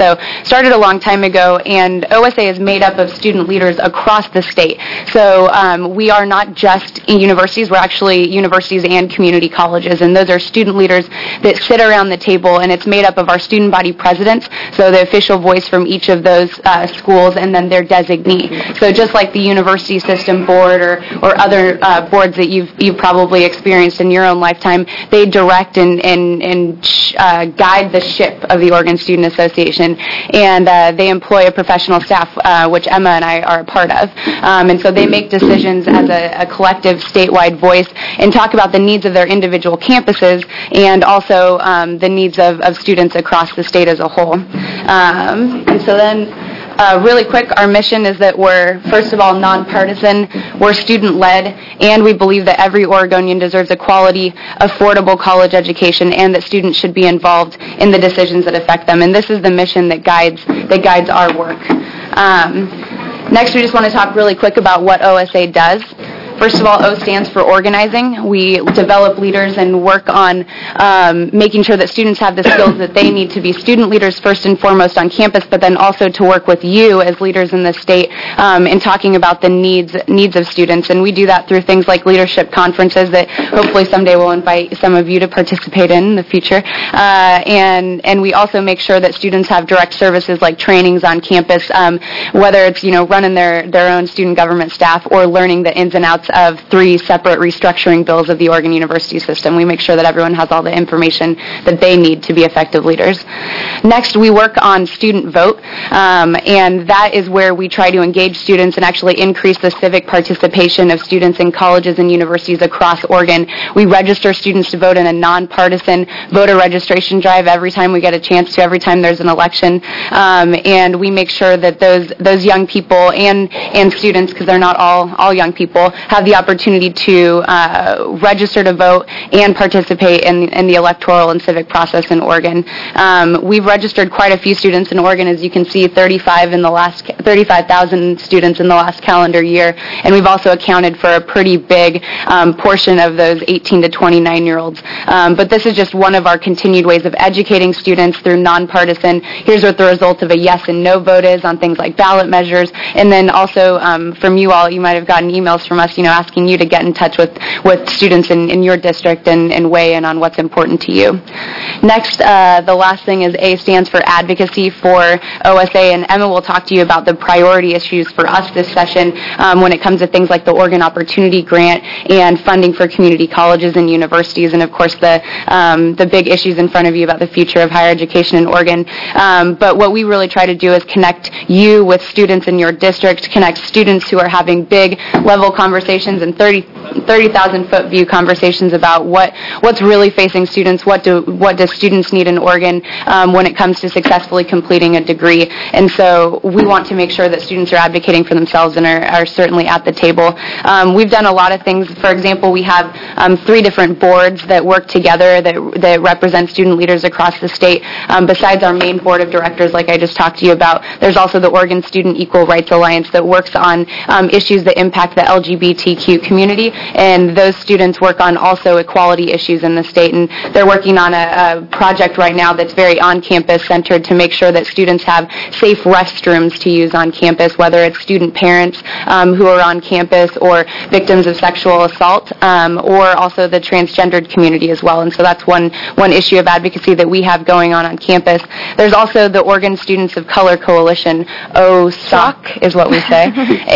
So started a long time ago, and O S A is made up of student leaders across the state. So um, we are not just in universities, we're actually universities and community colleges, and those are student leaders that sit around the table, and it's made up of our student body presidents, so the official voice from each of those uh, schools, and then their designee. So just like the university system board or, or other uh, boards that you've, you've probably experienced in your own lifetime, they direct and, and, and uh, guide the ship of the Oregon Student Association, and uh, they employ a professional staff, uh, which Emma and I are a part of. Um, and so they make decisions as a, a collective statewide voice and talk about the needs of their individual campuses and also um, the needs of, of students across the state as a whole. Um, and so then, Uh, really quick, our mission is that we're, first of all, nonpartisan, we're student-led, and we believe that every Oregonian deserves a quality, affordable college education, and that students should be involved in the decisions that affect them. And this is the mission that guides that guides our work. Um, next, we just want to talk really quick about what O S A does. First of all, O stands for organizing. We develop leaders and work on um, making sure that students have the skills that they need to be student leaders first and foremost on campus, but then also to work with you as leaders in the state um, in talking about the needs needs of students. And we do that through things like leadership conferences that hopefully someday we'll invite some of you to participate in in the future. Uh, and and we also make sure that students have direct services like trainings on campus, um, whether it's you know running their, their own student government staff or learning the ins and outs of three separate restructuring bills of the Oregon University system. We make sure that everyone has all the information that they need to be effective leaders. Next, we work on student vote, um, and that is where we try to engage students and actually increase the civic participation of students in colleges and universities across Oregon. We register students to vote in a nonpartisan voter registration drive every time we get a chance to, every time there's an election, um, and we make sure that those those young people and and students, because they're not all all young people, have the opportunity to uh, register to vote and participate in, in the electoral and civic process in Oregon. Um, we've registered quite a few students in Oregon, as you can see, thirty-five in the last thirty-five thousand students in the last calendar year, and we've also accounted for a pretty big um, portion of those eighteen to twenty-nine year olds. Um, but this is just one of our continued ways of educating students through nonpartisan. Here's what the result of a yes and no vote is on things like ballot measures, and then also um, from you all, you might have gotten emails from us, you know, asking you to get in touch with, with students in, in your district and, and weigh in on what's important to you. Next, uh, the last thing is A stands for advocacy for O S A, and Emma will talk to you about the priority issues for us this session um, when it comes to things like the Oregon Opportunity Grant and funding for community colleges and universities, and of course the um, the big issues in front of you about the future of higher education in Oregon. Um, but what we really try to do is connect you with students in your district, connect students who are having big level conversations and thirty thousand foot view conversations about what what's really facing students, what do what do students need in Oregon um, when it comes to successfully completing a degree. And so we want to make sure that students are advocating for themselves and are, are certainly at the table. Um, we've done a lot of things. For example, we have um, three different boards that work together that that represent student leaders across the state. Um, besides our main board of directors, like I just talked to you about, there's also the Oregon Student Equal Rights Alliance that works on um, issues that impact the L G B T Q community, and those students work on also equality issues in the state, and they're working on a, a project right now that's very on-campus centered to make sure that students have safe restrooms to use on campus, whether it's student parents um, who are on campus or victims of sexual assault, um, or also the transgendered community as well. And so that's one one issue of advocacy that we have going on on campus. There's also the Oregon Students of Color Coalition, O S O C is what we say,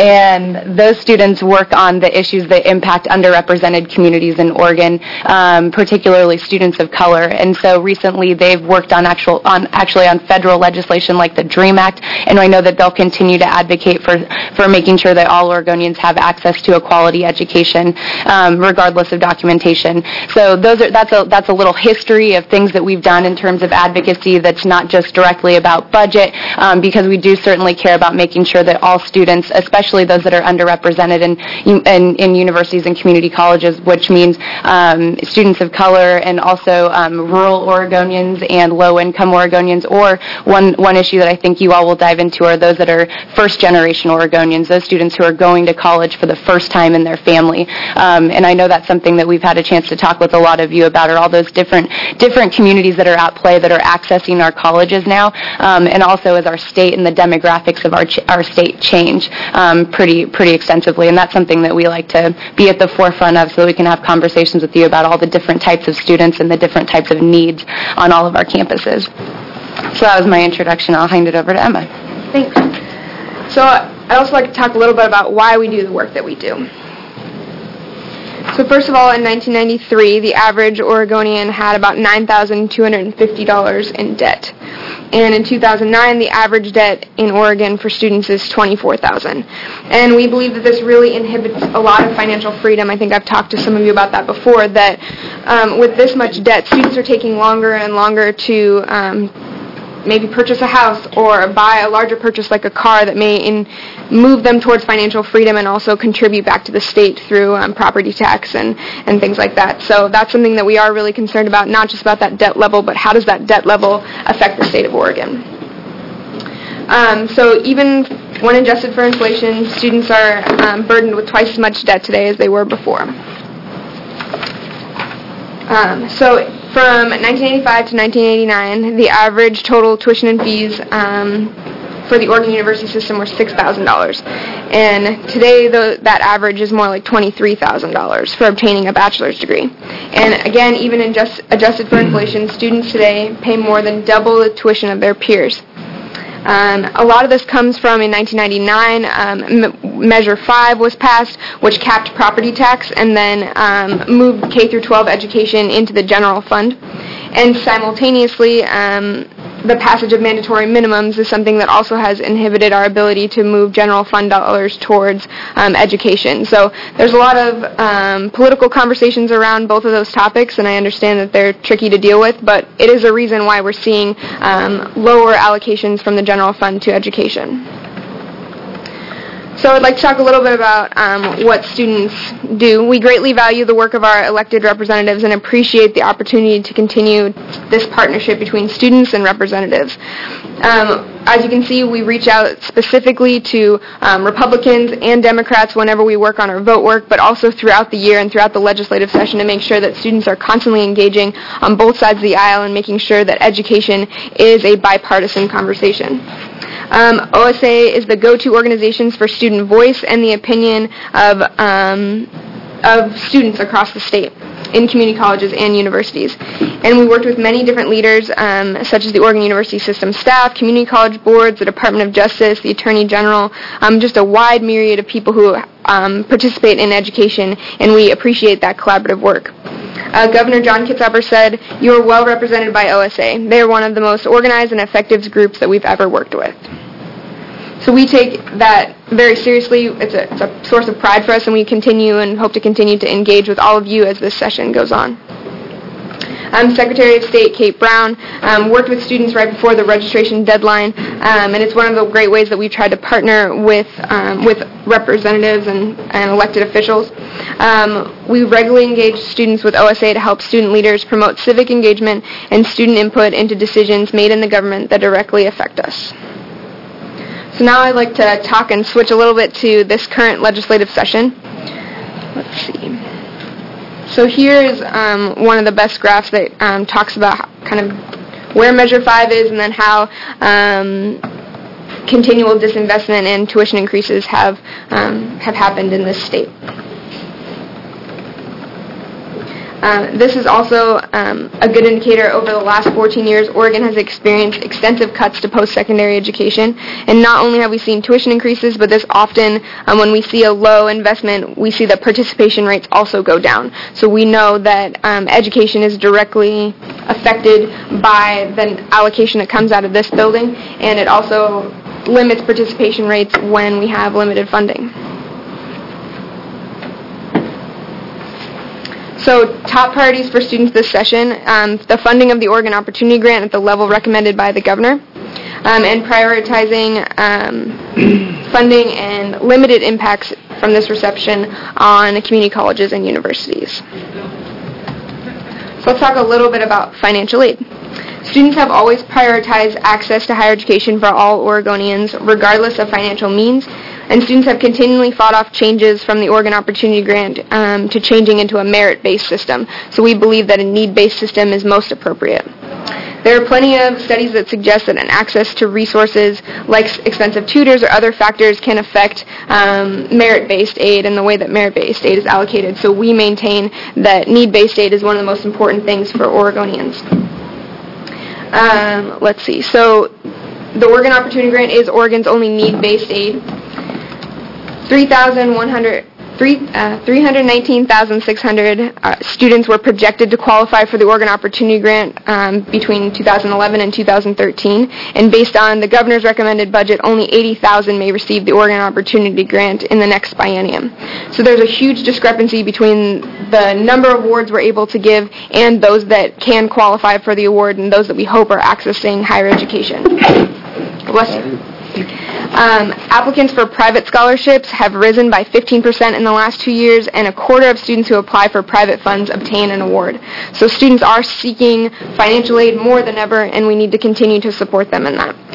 and those students work on the issues that impact underrepresented communities in Oregon, um, particularly students of color. And so recently they've worked on actual on actually on federal legislation like the DREAM Act, and I know that they'll continue to advocate for for making sure that all Oregonians have access to a quality education, um, regardless of documentation. So those are that's a that's a little history of things that we've done in terms of advocacy that's not just directly about budget, um, because we do certainly care about making sure that all students, especially those that are underrepresented, and you, in, in universities and community colleges, which means um, students of color and also um, rural Oregonians and low-income Oregonians, or one, one issue that I think you all will dive into are those that are first-generation Oregonians, those students who are going to college for the first time in their family. Um, and I know that's something that we've had a chance to talk with a lot of you about, are all those different different communities that are at play that are accessing our colleges now, um, and also as our state and the demographics of our ch- our state change um, pretty pretty extensively. And that's something that we like to be at the forefront of, so that we can have conversations with you about all the different types of students and the different types of needs on all of our campuses. So that was my introduction. I'll hand it over to Emma. Thanks. So I'd also like to talk a little bit about why we do the work that we do. So first of all, in nineteen ninety-three, the average Oregonian had about nine thousand two hundred fifty dollars in debt. And in two thousand nine, the average debt in Oregon for students is twenty-four thousand dollars. And we believe that this really inhibits a lot of financial freedom. I think I've talked to some of you about that before, that um, with this much debt, students are taking longer and longer to um, maybe purchase a house or buy a larger purchase like a car that may in, move them towards financial freedom and also contribute back to the state through um, property tax and, and things like that. So that's something that we are really concerned about, not just about that debt level, but how does that debt level affect the state of Oregon. Um, so even when adjusted for inflation, students are um, burdened with twice as much debt today as they were before. Um, so from nineteen eighty-five to nineteen eighty-nine, the average total tuition and fees um, for the Oregon University system were six thousand dollars. And today, the, that average is more like twenty-three thousand dollars for obtaining a bachelor's degree. And again, even in just, adjusted for inflation, students today pay more than double the tuition of their peers. Um, a lot of this comes from, in nineteen ninety-nine, um, M- Measure five was passed, which capped property tax and then um, moved K through twelve education into the general fund. And simultaneously, um, the passage of mandatory minimums is something that also has inhibited our ability to move general fund dollars towards um, education. So there's a lot of um, political conversations around both of those topics, and I understand that they're tricky to deal with, but it is a reason why we're seeing um, lower allocations from the general fund to education. So I'd like to talk a little bit about um, what students do. We greatly value the work of our elected representatives and appreciate the opportunity to continue this partnership between students and representatives. Um, as you can see, we reach out specifically to um, Republicans and Democrats whenever we work on our vote work, but also throughout the year and throughout the legislative session to make sure that students are constantly engaging on both sides of the aisle and making sure that education is a bipartisan conversation. Um, O S A is the go-to organizations for student voice and the opinion of um, of students across the state in community colleges and universities. And we worked with many different leaders, um, such as the Oregon University system staff, community college boards, the Department of Justice, the Attorney General, um, just a wide myriad of people who um, participate in education, and we appreciate that collaborative work. Uh, Governor John Kitzhaber said, "You are well represented by O S A. They are one of the most organized and effective groups that we've ever worked with." So we take that very seriously. It's a, it's a source of pride for us, and we continue and hope to continue to engage with all of you as this session goes on. Um, Secretary of State Kate Brown um, worked with students right before the registration deadline, um, and it's one of the great ways that we've tried to partner with um, with representatives and, and elected officials. Um, we regularly engage students with O S A to help student leaders promote civic engagement and student input into decisions made in the government that directly affect us. So now I'd like to talk and switch a little bit to this current legislative session. Let's see. So here is um, one of the best graphs that um, talks about how, kind of where Measure five is and then how um, continual disinvestment and tuition increases have um, have happened in this state. Uh, this is also um, a good indicator. Over the last fourteen years, Oregon has experienced extensive cuts to post-secondary education. And not only have we seen tuition increases, but this often, um, when we see a low investment, we see that participation rates also go down. So we know that um, education is directly affected by the allocation that comes out of this building, and it also limits participation rates when we have limited funding. So top priorities for students this session, um, the funding of the Oregon Opportunity Grant at the level recommended by the governor, um, and prioritizing um, funding and limited impacts from this reception on community colleges and universities. So let's talk a little bit about financial aid. Students have always prioritized access to higher education for all Oregonians, regardless of financial means, and students have continually fought off changes from the Oregon Opportunity Grant um, to changing into a merit-based system. So we believe that a need-based system is most appropriate. There are plenty of studies that suggest that an access to resources like expensive tutors or other factors can affect um, merit-based aid and the way that merit-based aid is allocated. So we maintain that need-based aid is one of the most important things for Oregonians. Um, let's see. So the Oregon Opportunity Grant is Oregon's only need-based aid. three thousand one hundred Three, uh, three hundred nineteen thousand six hundred uh, students were projected to qualify for the Oregon Opportunity Grant um, between two thousand eleven and two thousand thirteen, and based on the governor's recommended budget, only eighty thousand may receive the Oregon Opportunity Grant in the next biennium. So there's a huge discrepancy between the number of awards we're able to give and those that can qualify for the award and those that we hope are accessing higher education. Bless you. Um, applicants for private scholarships have risen by fifteen percent in the last two years, and a quarter of students who apply for private funds obtain an award. So students are seeking financial aid more than ever, and we need to continue to support them in that.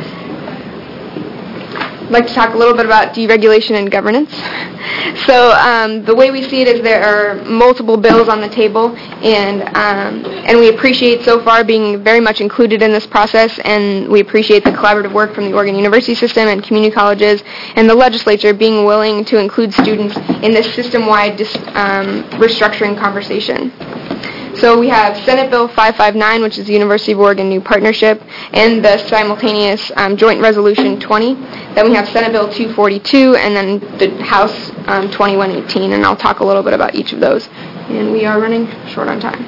I'd like to talk a little bit about deregulation and governance. So um, the way we see it is there are multiple bills on the table, and um, and we appreciate so far being very much included in this process, and we appreciate the collaborative work from the Oregon University system and community colleges and the legislature being willing to include students in this system-wide dis- um, restructuring conversation. So we have Senate Bill five fifty-nine, which is the University of Oregon New Partnership, and the simultaneous um, Joint Resolution twenty. Then we have Senate Bill two forty-two, and then the House um, twenty-one eighteen, and I'll talk a little bit about each of those. And we are running short on time.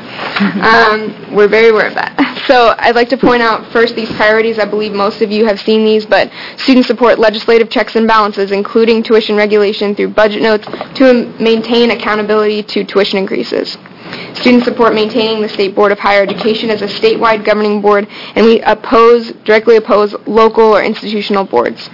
Um, we're very aware of that. So I'd like to point out first these priorities. I believe most of you have seen these, but student support legislative checks and balances, including tuition regulation through budget notes to maintain accountability to tuition increases. Student support maintaining the State Board of Higher Education as a statewide governing board, and we oppose, directly oppose local or institutional boards.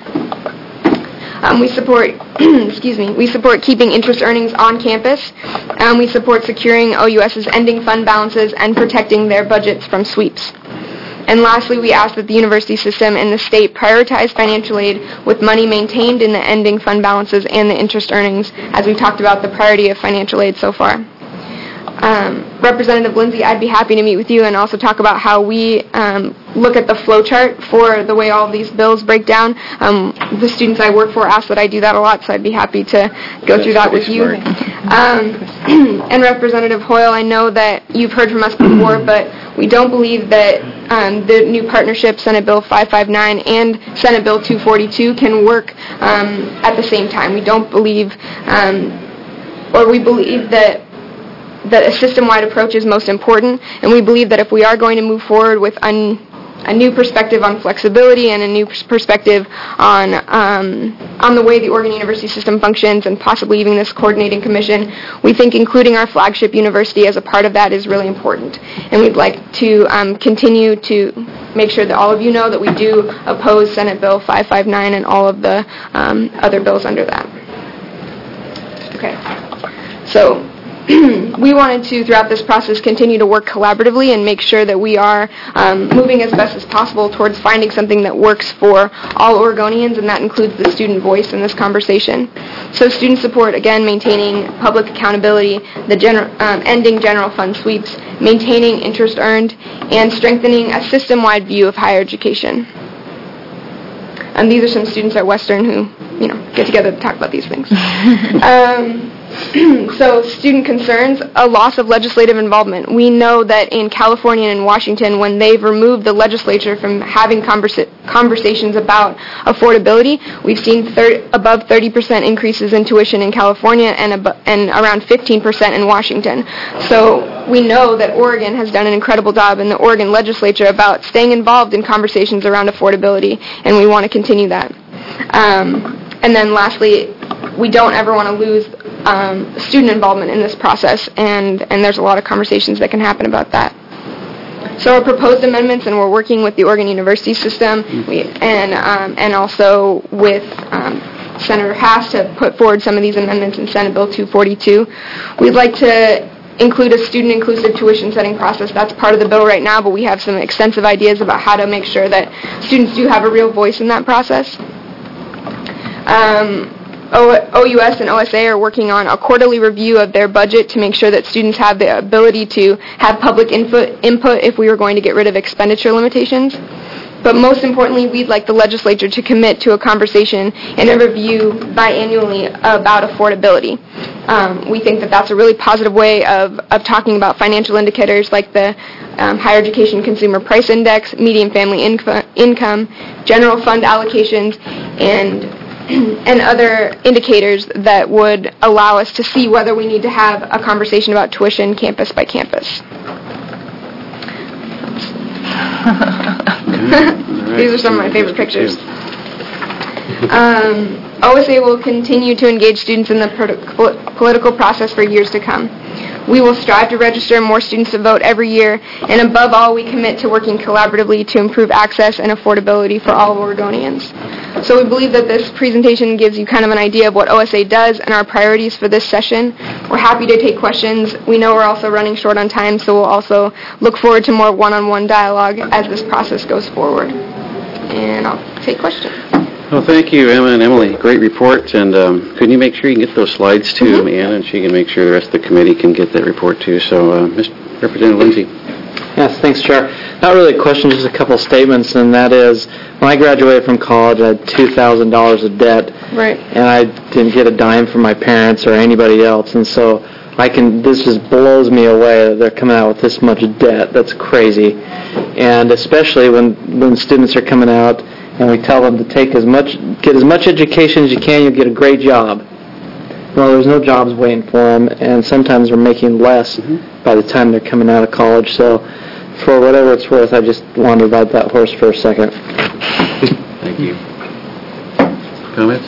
Um, we support, excuse me, we support keeping interest earnings on campus. Um, we support securing O U S's ending fund balances and protecting their budgets from sweeps. And lastly, we ask that the university system and the state prioritize financial aid with money maintained in the ending fund balances and the interest earnings, as we talked about the priority of financial aid so far. Um, Representative Lindsay, I'd be happy to meet with you and also talk about how we um, look at the flow chart for the way all of these bills break down. Um, the students I work for ask that I do that a lot, so I'd be happy to go That's through that with you. Um, and Representative Hoyle, I know that you've heard from us before, but we don't believe that um, the new partnership, Senate Bill five fifty-nine and Senate Bill two forty-two, can work um, at the same time. We don't believe, um, or we believe that that a system-wide approach is most important, and we believe that if we are going to move forward with un, a new perspective on flexibility and a new perspective on um, on the way the Oregon University system functions and possibly even this coordinating commission, we think including our flagship university as a part of that is really important. And we'd like to um, continue to make sure that all of you know that we do oppose Senate Bill five fifty-nine and all of the um, other bills under that. Okay. So we wanted to, throughout this process, continue to work collaboratively and make sure that we are um, moving as best as possible towards finding something that works for all Oregonians, and that includes the student voice in this conversation. So student support, again, maintaining public accountability, the gener- um, ending general fund sweeps, maintaining interest earned, and strengthening a system-wide view of higher education. And these are some students at Western who, you know, get together to talk about these things. um, So student concerns, a loss of legislative involvement. We know that in California and in Washington, when they've removed the legislature from having conversa- conversations about affordability, we've seen thir- above thirty percent increases in tuition in California and, ab- and around fifteen percent in Washington. So we know that Oregon has done an incredible job in the Oregon legislature about staying involved in conversations around affordability, and we want to continue that. Um, and then lastly, we don't ever want to lose um, student involvement in this process, and, and there's a lot of conversations that can happen about that. So our proposed amendments, and we're working with the Oregon University system we, and um, and also with um, Senator Haas to put forward some of these amendments in Senate Bill two forty-two. We'd like to include a student-inclusive tuition setting process. That's part of the bill right now, but we have some extensive ideas about how to make sure that students do have a real voice in that process. Um, O U S and O S A are working on a quarterly review of their budget to make sure that students have the ability to have public input, input if we were going to get rid of expenditure limitations. But most importantly, we'd like the legislature to commit to a conversation and a review biannually about affordability. Um, we think that that's a really positive way of, of talking about financial indicators like the um, Higher Education Consumer Price Index, median family inco- income, general fund allocations, and and other indicators that would allow us to see whether we need to have a conversation about tuition campus by campus. These are some of my favorite pictures. Um, O S A will continue to engage students in the pro- political process for years to come. We will strive to register more students to vote every year, and above all, we commit to working collaboratively to improve access and affordability for all Oregonians. So we believe that this presentation gives you kind of an idea of what O S A does and our priorities for this session. We're happy to take questions. We know we're also running short on time, so we'll also look forward to more one-on-one dialogue as this process goes forward. And I'll take questions. Well, thank you, Emma and Emily. Great report. And um, could you make sure you can get those slides to Mm-hmm. Ann, and she can make sure the rest of the committee can get that report too. So, uh, Mister Representative Lindsay. Yes, thanks, Chair. Not really a question, just a couple statements, and that is, when I graduated from college, I had two thousand dollars of debt, Right. and I didn't get a dime from my parents or anybody else, and so I can. This just blows me away that they're coming out with this much debt. That's crazy, and especially when when students are coming out and we tell them to take as much, get as much education as you can, you'll get a great job. Well, there's no jobs waiting for them, and sometimes they're making less mm-hmm. by the time they're coming out of college. So, for whatever it's worth, I just wanted to ride that horse for a second. Thank you. Comments?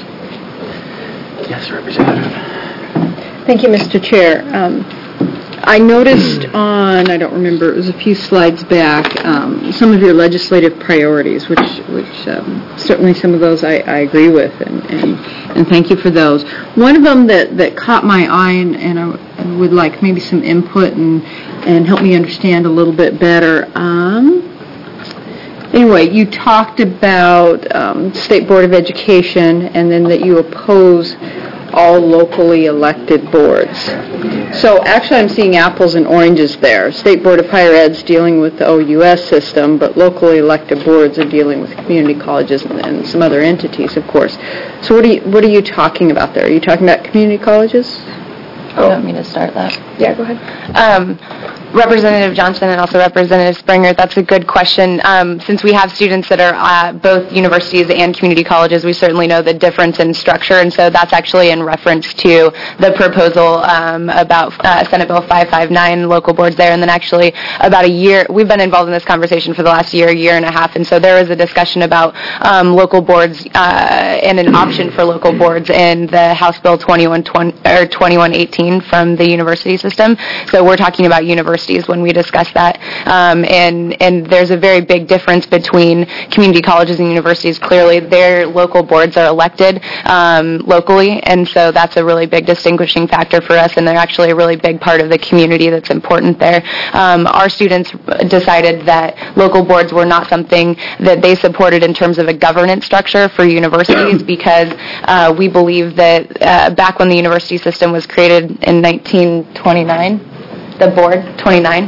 Yes, Representative. Thank you, Mister Chair. Um, I noticed on, I don't remember, it was a few slides back, um, some of your legislative priorities, which which um, certainly some of those I, I agree with, and, and, and thank you for those. One of them that, that caught my eye, and, and I would like maybe some input and, and help me understand a little bit better. Um, anyway, you talked about um, State Board of Education, and then that you oppose all locally elected boards. So actually I'm seeing apples and oranges there. State Board of Higher Ed's dealing with the O U S system, but locally elected boards are dealing with community colleges and, and some other entities, of course. So what are you, what are you talking about there? Are you talking about community colleges? Oh. You want me to start that? Yeah, go ahead. Um, Representative Johnson and also Representative Springer, that's a good question. Um, since we have students that are at both universities and community colleges, we certainly know the difference in structure, and so that's actually in reference to the proposal um, about uh, Senate Bill five fifty-nine, local boards there, and then actually about a year, we've been involved in this conversation for the last year, year and a half, and so there was a discussion about um, local boards uh, and an option for local boards in the House Bill twenty-one twenty, or twenty-one eighteen from the university system. So we're talking about universities when we discuss that, um, and and there's a very big difference between community colleges and universities. Clearly, their local boards are elected um, locally, and so that's a really big distinguishing factor for us, and they're actually a really big part of the community that's important there. Um, our students decided that local boards were not something that they supported in terms of a governance structure for universities because uh, we believe that uh, back when the university system was created in nineteen twenty-nine, the board, twenty-nine.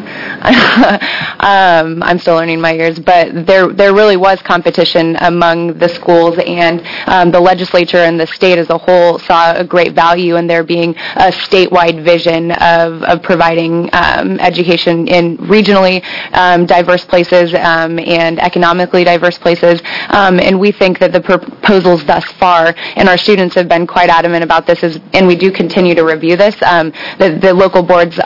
um, I'm still learning my years, but there there really was competition among the schools, and um, the legislature and the state as a whole saw a great value in there being a statewide vision of, of providing um, education in regionally um, diverse places um, and economically diverse places. Um, and we think that the proposals thus far, and our students have been quite adamant about this, is, and we do continue to review this, um, that the local boards are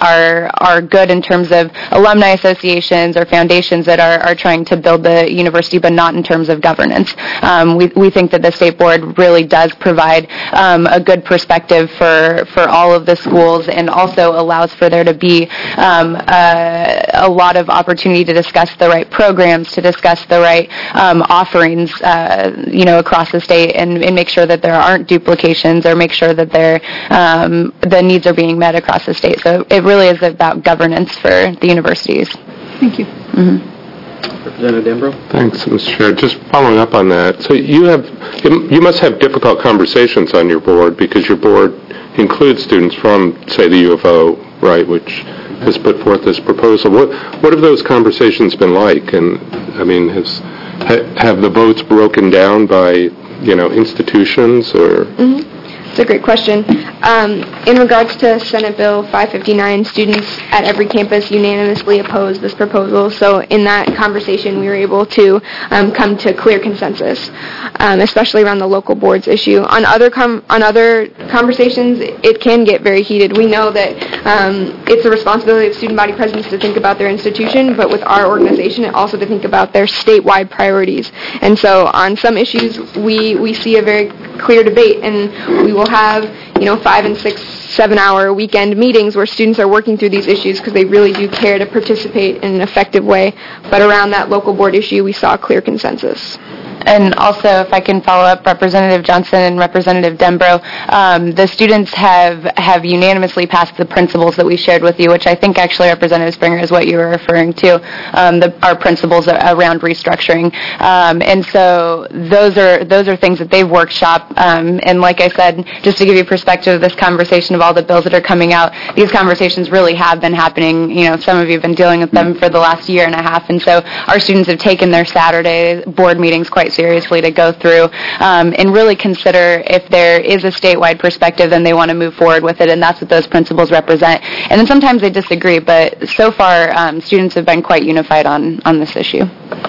are good in terms of alumni associations or foundations that are, are trying to build the university, but not in terms of governance. Um, we, we think that the state board really does provide um, a good perspective for, for all of the schools, and also allows for there to be um, a, a lot of opportunity to discuss the right programs, to discuss the right um, offerings, uh, you know, across the state, and, and make sure that there aren't duplications, or make sure that there, um, the needs are being met across the state. So it really is about governance for the universities. Thank you. Mm-hmm. Representative Dembro? Thanks, Mister Chair. Just following up on that, so you have, you must have difficult conversations on your board, because your board includes students from, say, the U of O, right, which has put forth this proposal. What what have those conversations been like? And, I mean, has, ha, have the votes broken down by, you know, institutions, or? Mm-hmm. It's a great question. Um, in regards to Senate Bill five fifty-nine, students at every campus unanimously opposed this proposal. So in that conversation, we were able to um, come to clear consensus, um, especially around the local boards issue. On other com- on other conversations, it can get very heated. We know that um, it's a responsibility of student body presidents to think about their institution, but with our organization, it also to think about their statewide priorities. And so on some issues, we, we see a very clear debate, and we will have, you know, five and six, seven hour weekend meetings where students are working through these issues because they really do care to participate in an effective way. But around that local board issue, we saw a clear consensus. And also, if I can follow up, Representative Johnson and Representative Dembro, um, the students have, have unanimously passed the principles that we shared with you, which I think actually, Representative Springer, is what you were referring to, um, the, our principles around restructuring. Um, and so those are those are things that they've workshopped. Um, and like I said, just to give you perspective of this conversation of all the bills that are coming out, these conversations really have been happening. You know, some of you have been dealing with them for the last year and a half. And so our students have taken their Saturday board meetings quite seriously to go through um, and really consider if there is a statewide perspective, then they want to move forward with it, and that's what those principles represent. And then sometimes they disagree, but so far um, students have been quite unified on, on this issue.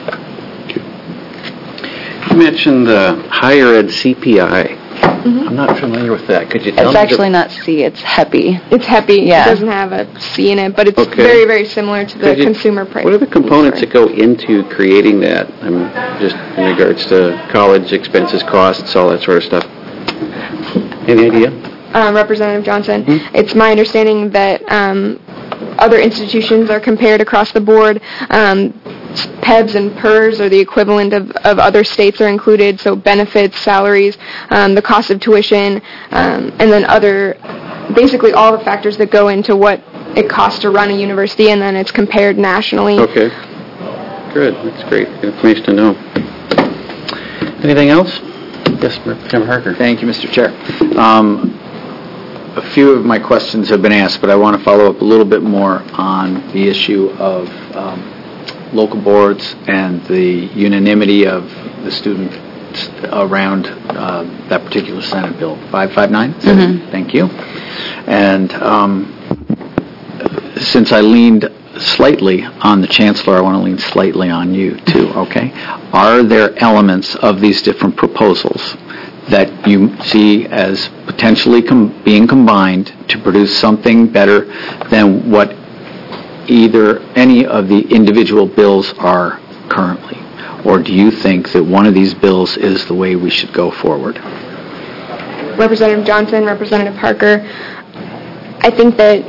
You mentioned the higher ed C P I. Mm-hmm. I'm not familiar with that. Could you tell it's me? It's actually not C, it's HEPI. It's HEPI. Yeah. It doesn't have a C in it, but it's okay. very, very similar to the you, consumer price. What are the components that go into creating that? I mean, just in regards to college expenses, costs, all that sort of stuff. Any idea? Um, Representative Johnson, mm-hmm. It's my understanding that um, other institutions are compared across the board. Um, P E Bs and P E R S are the equivalent of, of other states are included, so benefits, salaries, um, the cost of tuition, um, and then other, basically all the factors that go into what it costs to run a university, and then it's compared nationally. Okay. Good. That's great information to know. Anything else? Yes, Representative Harker. Thank you, Mister Chair. Um, a few of my questions have been asked, but I want to follow up a little bit more on the issue of um, local boards and the unanimity of the students around uh, that particular Senate Bill five fifty-nine. Mm-hmm. Thank you. And um, since I leaned slightly on the Chancellor, I want to lean slightly on you too, okay? Are there elements of these different proposals that you see as potentially com- being combined to produce something better than what either any of the individual bills are currently? Or do you think that one of these bills is the way we should go forward? Representative Johnson, Representative Parker, I think that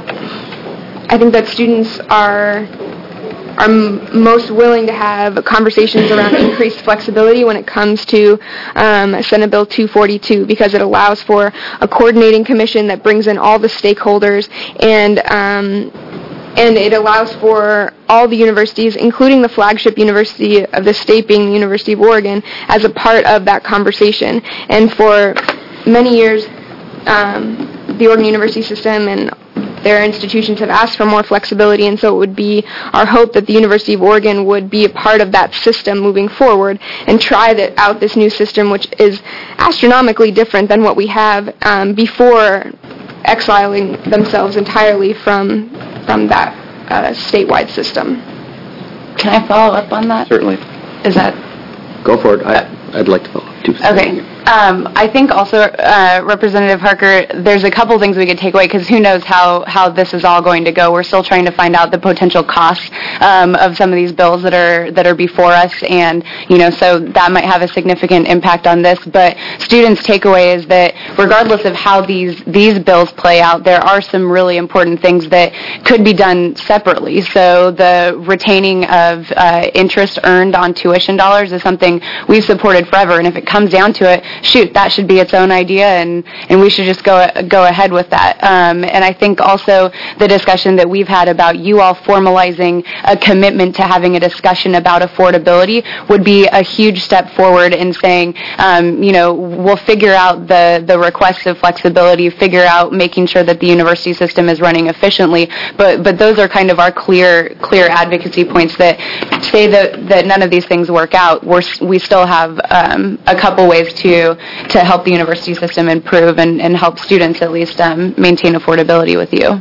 I think that students are are m- most willing to have conversations around increased flexibility when it comes to um, Senate Bill two forty-two, because it allows for a coordinating commission that brings in all the stakeholders, and um, and it allows for all the universities, including the flagship university of the state being the University of Oregon, as a part of that conversation. And for many years, um, the Oregon University system and their institutions have asked for more flexibility, and so it would be our hope that the University of Oregon would be a part of that system moving forward and try that out this new system, which is astronomically different than what we have um, before exiling themselves entirely from from that uh, statewide system. Can I follow up on that? Certainly. Is that... Go for it. I, I'd like to follow up, too. Okay. Um, I think also, uh, Representative Harker, there's a couple things we could take away, because who knows how, how this is all going to go. We're still trying to find out the potential costs um, of some of these bills that are that are before us, and, you know, so that might have a significant impact on this. But students' takeaway is that regardless of how these, these bills play out, there are some really important things that could be done separately. So the retaining of uh, interest earned on tuition dollars is something we've supported forever, and if it comes down to it, shoot, that should be its own idea, and, and we should just go go ahead with that. Um, and I think also the discussion that we've had about you all formalizing a commitment to having a discussion about affordability would be a huge step forward in saying, um, you know, we'll figure out the, the requests of flexibility, figure out making sure that the university system is running efficiently, but but those are kind of our clear clear advocacy points that say that, that none of these things work out. We're, we still have um, a couple ways to to help the university system improve and, and help students at least um, maintain affordability with you.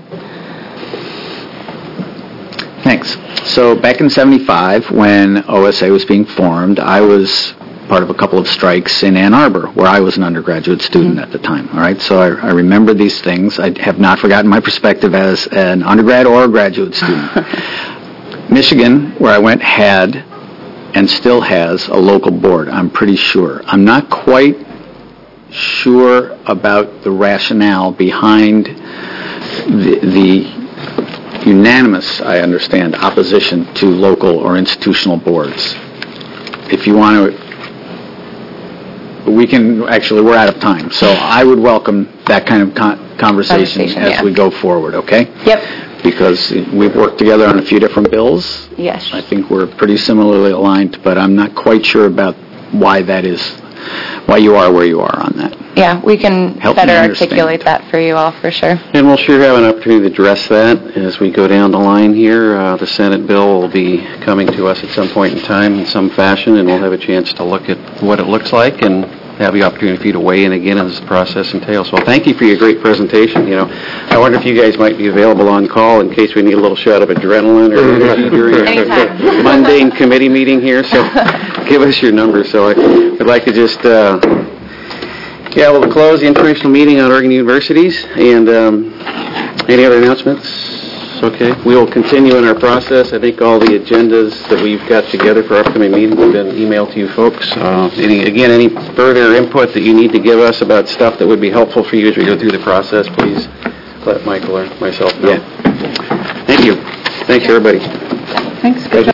Thanks. So back in seventy-five, when O S A was being formed, I was part of a couple of strikes in Ann Arbor, where I was an undergraduate student mm-hmm. at the time. All right, so I, I remember these things. I have not forgotten my perspective as an undergrad or a graduate student. Michigan, where I went, had and still has a local board, I'm pretty sure. I'm not quite sure about the rationale behind the, the unanimous, I understand, opposition to local or institutional boards. If you want to, we can, actually, we're out of time, so I would welcome that kind of con- conversation, conversation as yeah. we go forward, okay? Yep. Because we've worked together on a few different bills. Yes. I think we're pretty similarly aligned, but I'm not quite sure about why that is, why you are where you are on that. Yeah, we can Help better articulate that for you all, for sure. And we'll sure have an opportunity to address that as we go down the line here. Uh, the Senate bill will be coming to us at some point in time in some fashion, and we'll have a chance to look at what it looks like and have the opportunity for you to weigh in again as the process entails. Well, thank you for your great presentation. You know, I wonder if you guys might be available on call in case we need a little shot of adrenaline or energy during a mundane committee meeting here. So give us your number. So I would like to just, uh, yeah, we'll close the informational meeting on Oregon universities. And um, any other announcements? Okay, we will continue in our process. I think all the agendas that we've got together for upcoming meetings have been emailed to you folks. Uh, any, again, any further input that you need to give us about stuff that would be helpful for you as we go through the process, please let Michael or myself know. Yeah. Thank you. Thanks, everybody. Thanks.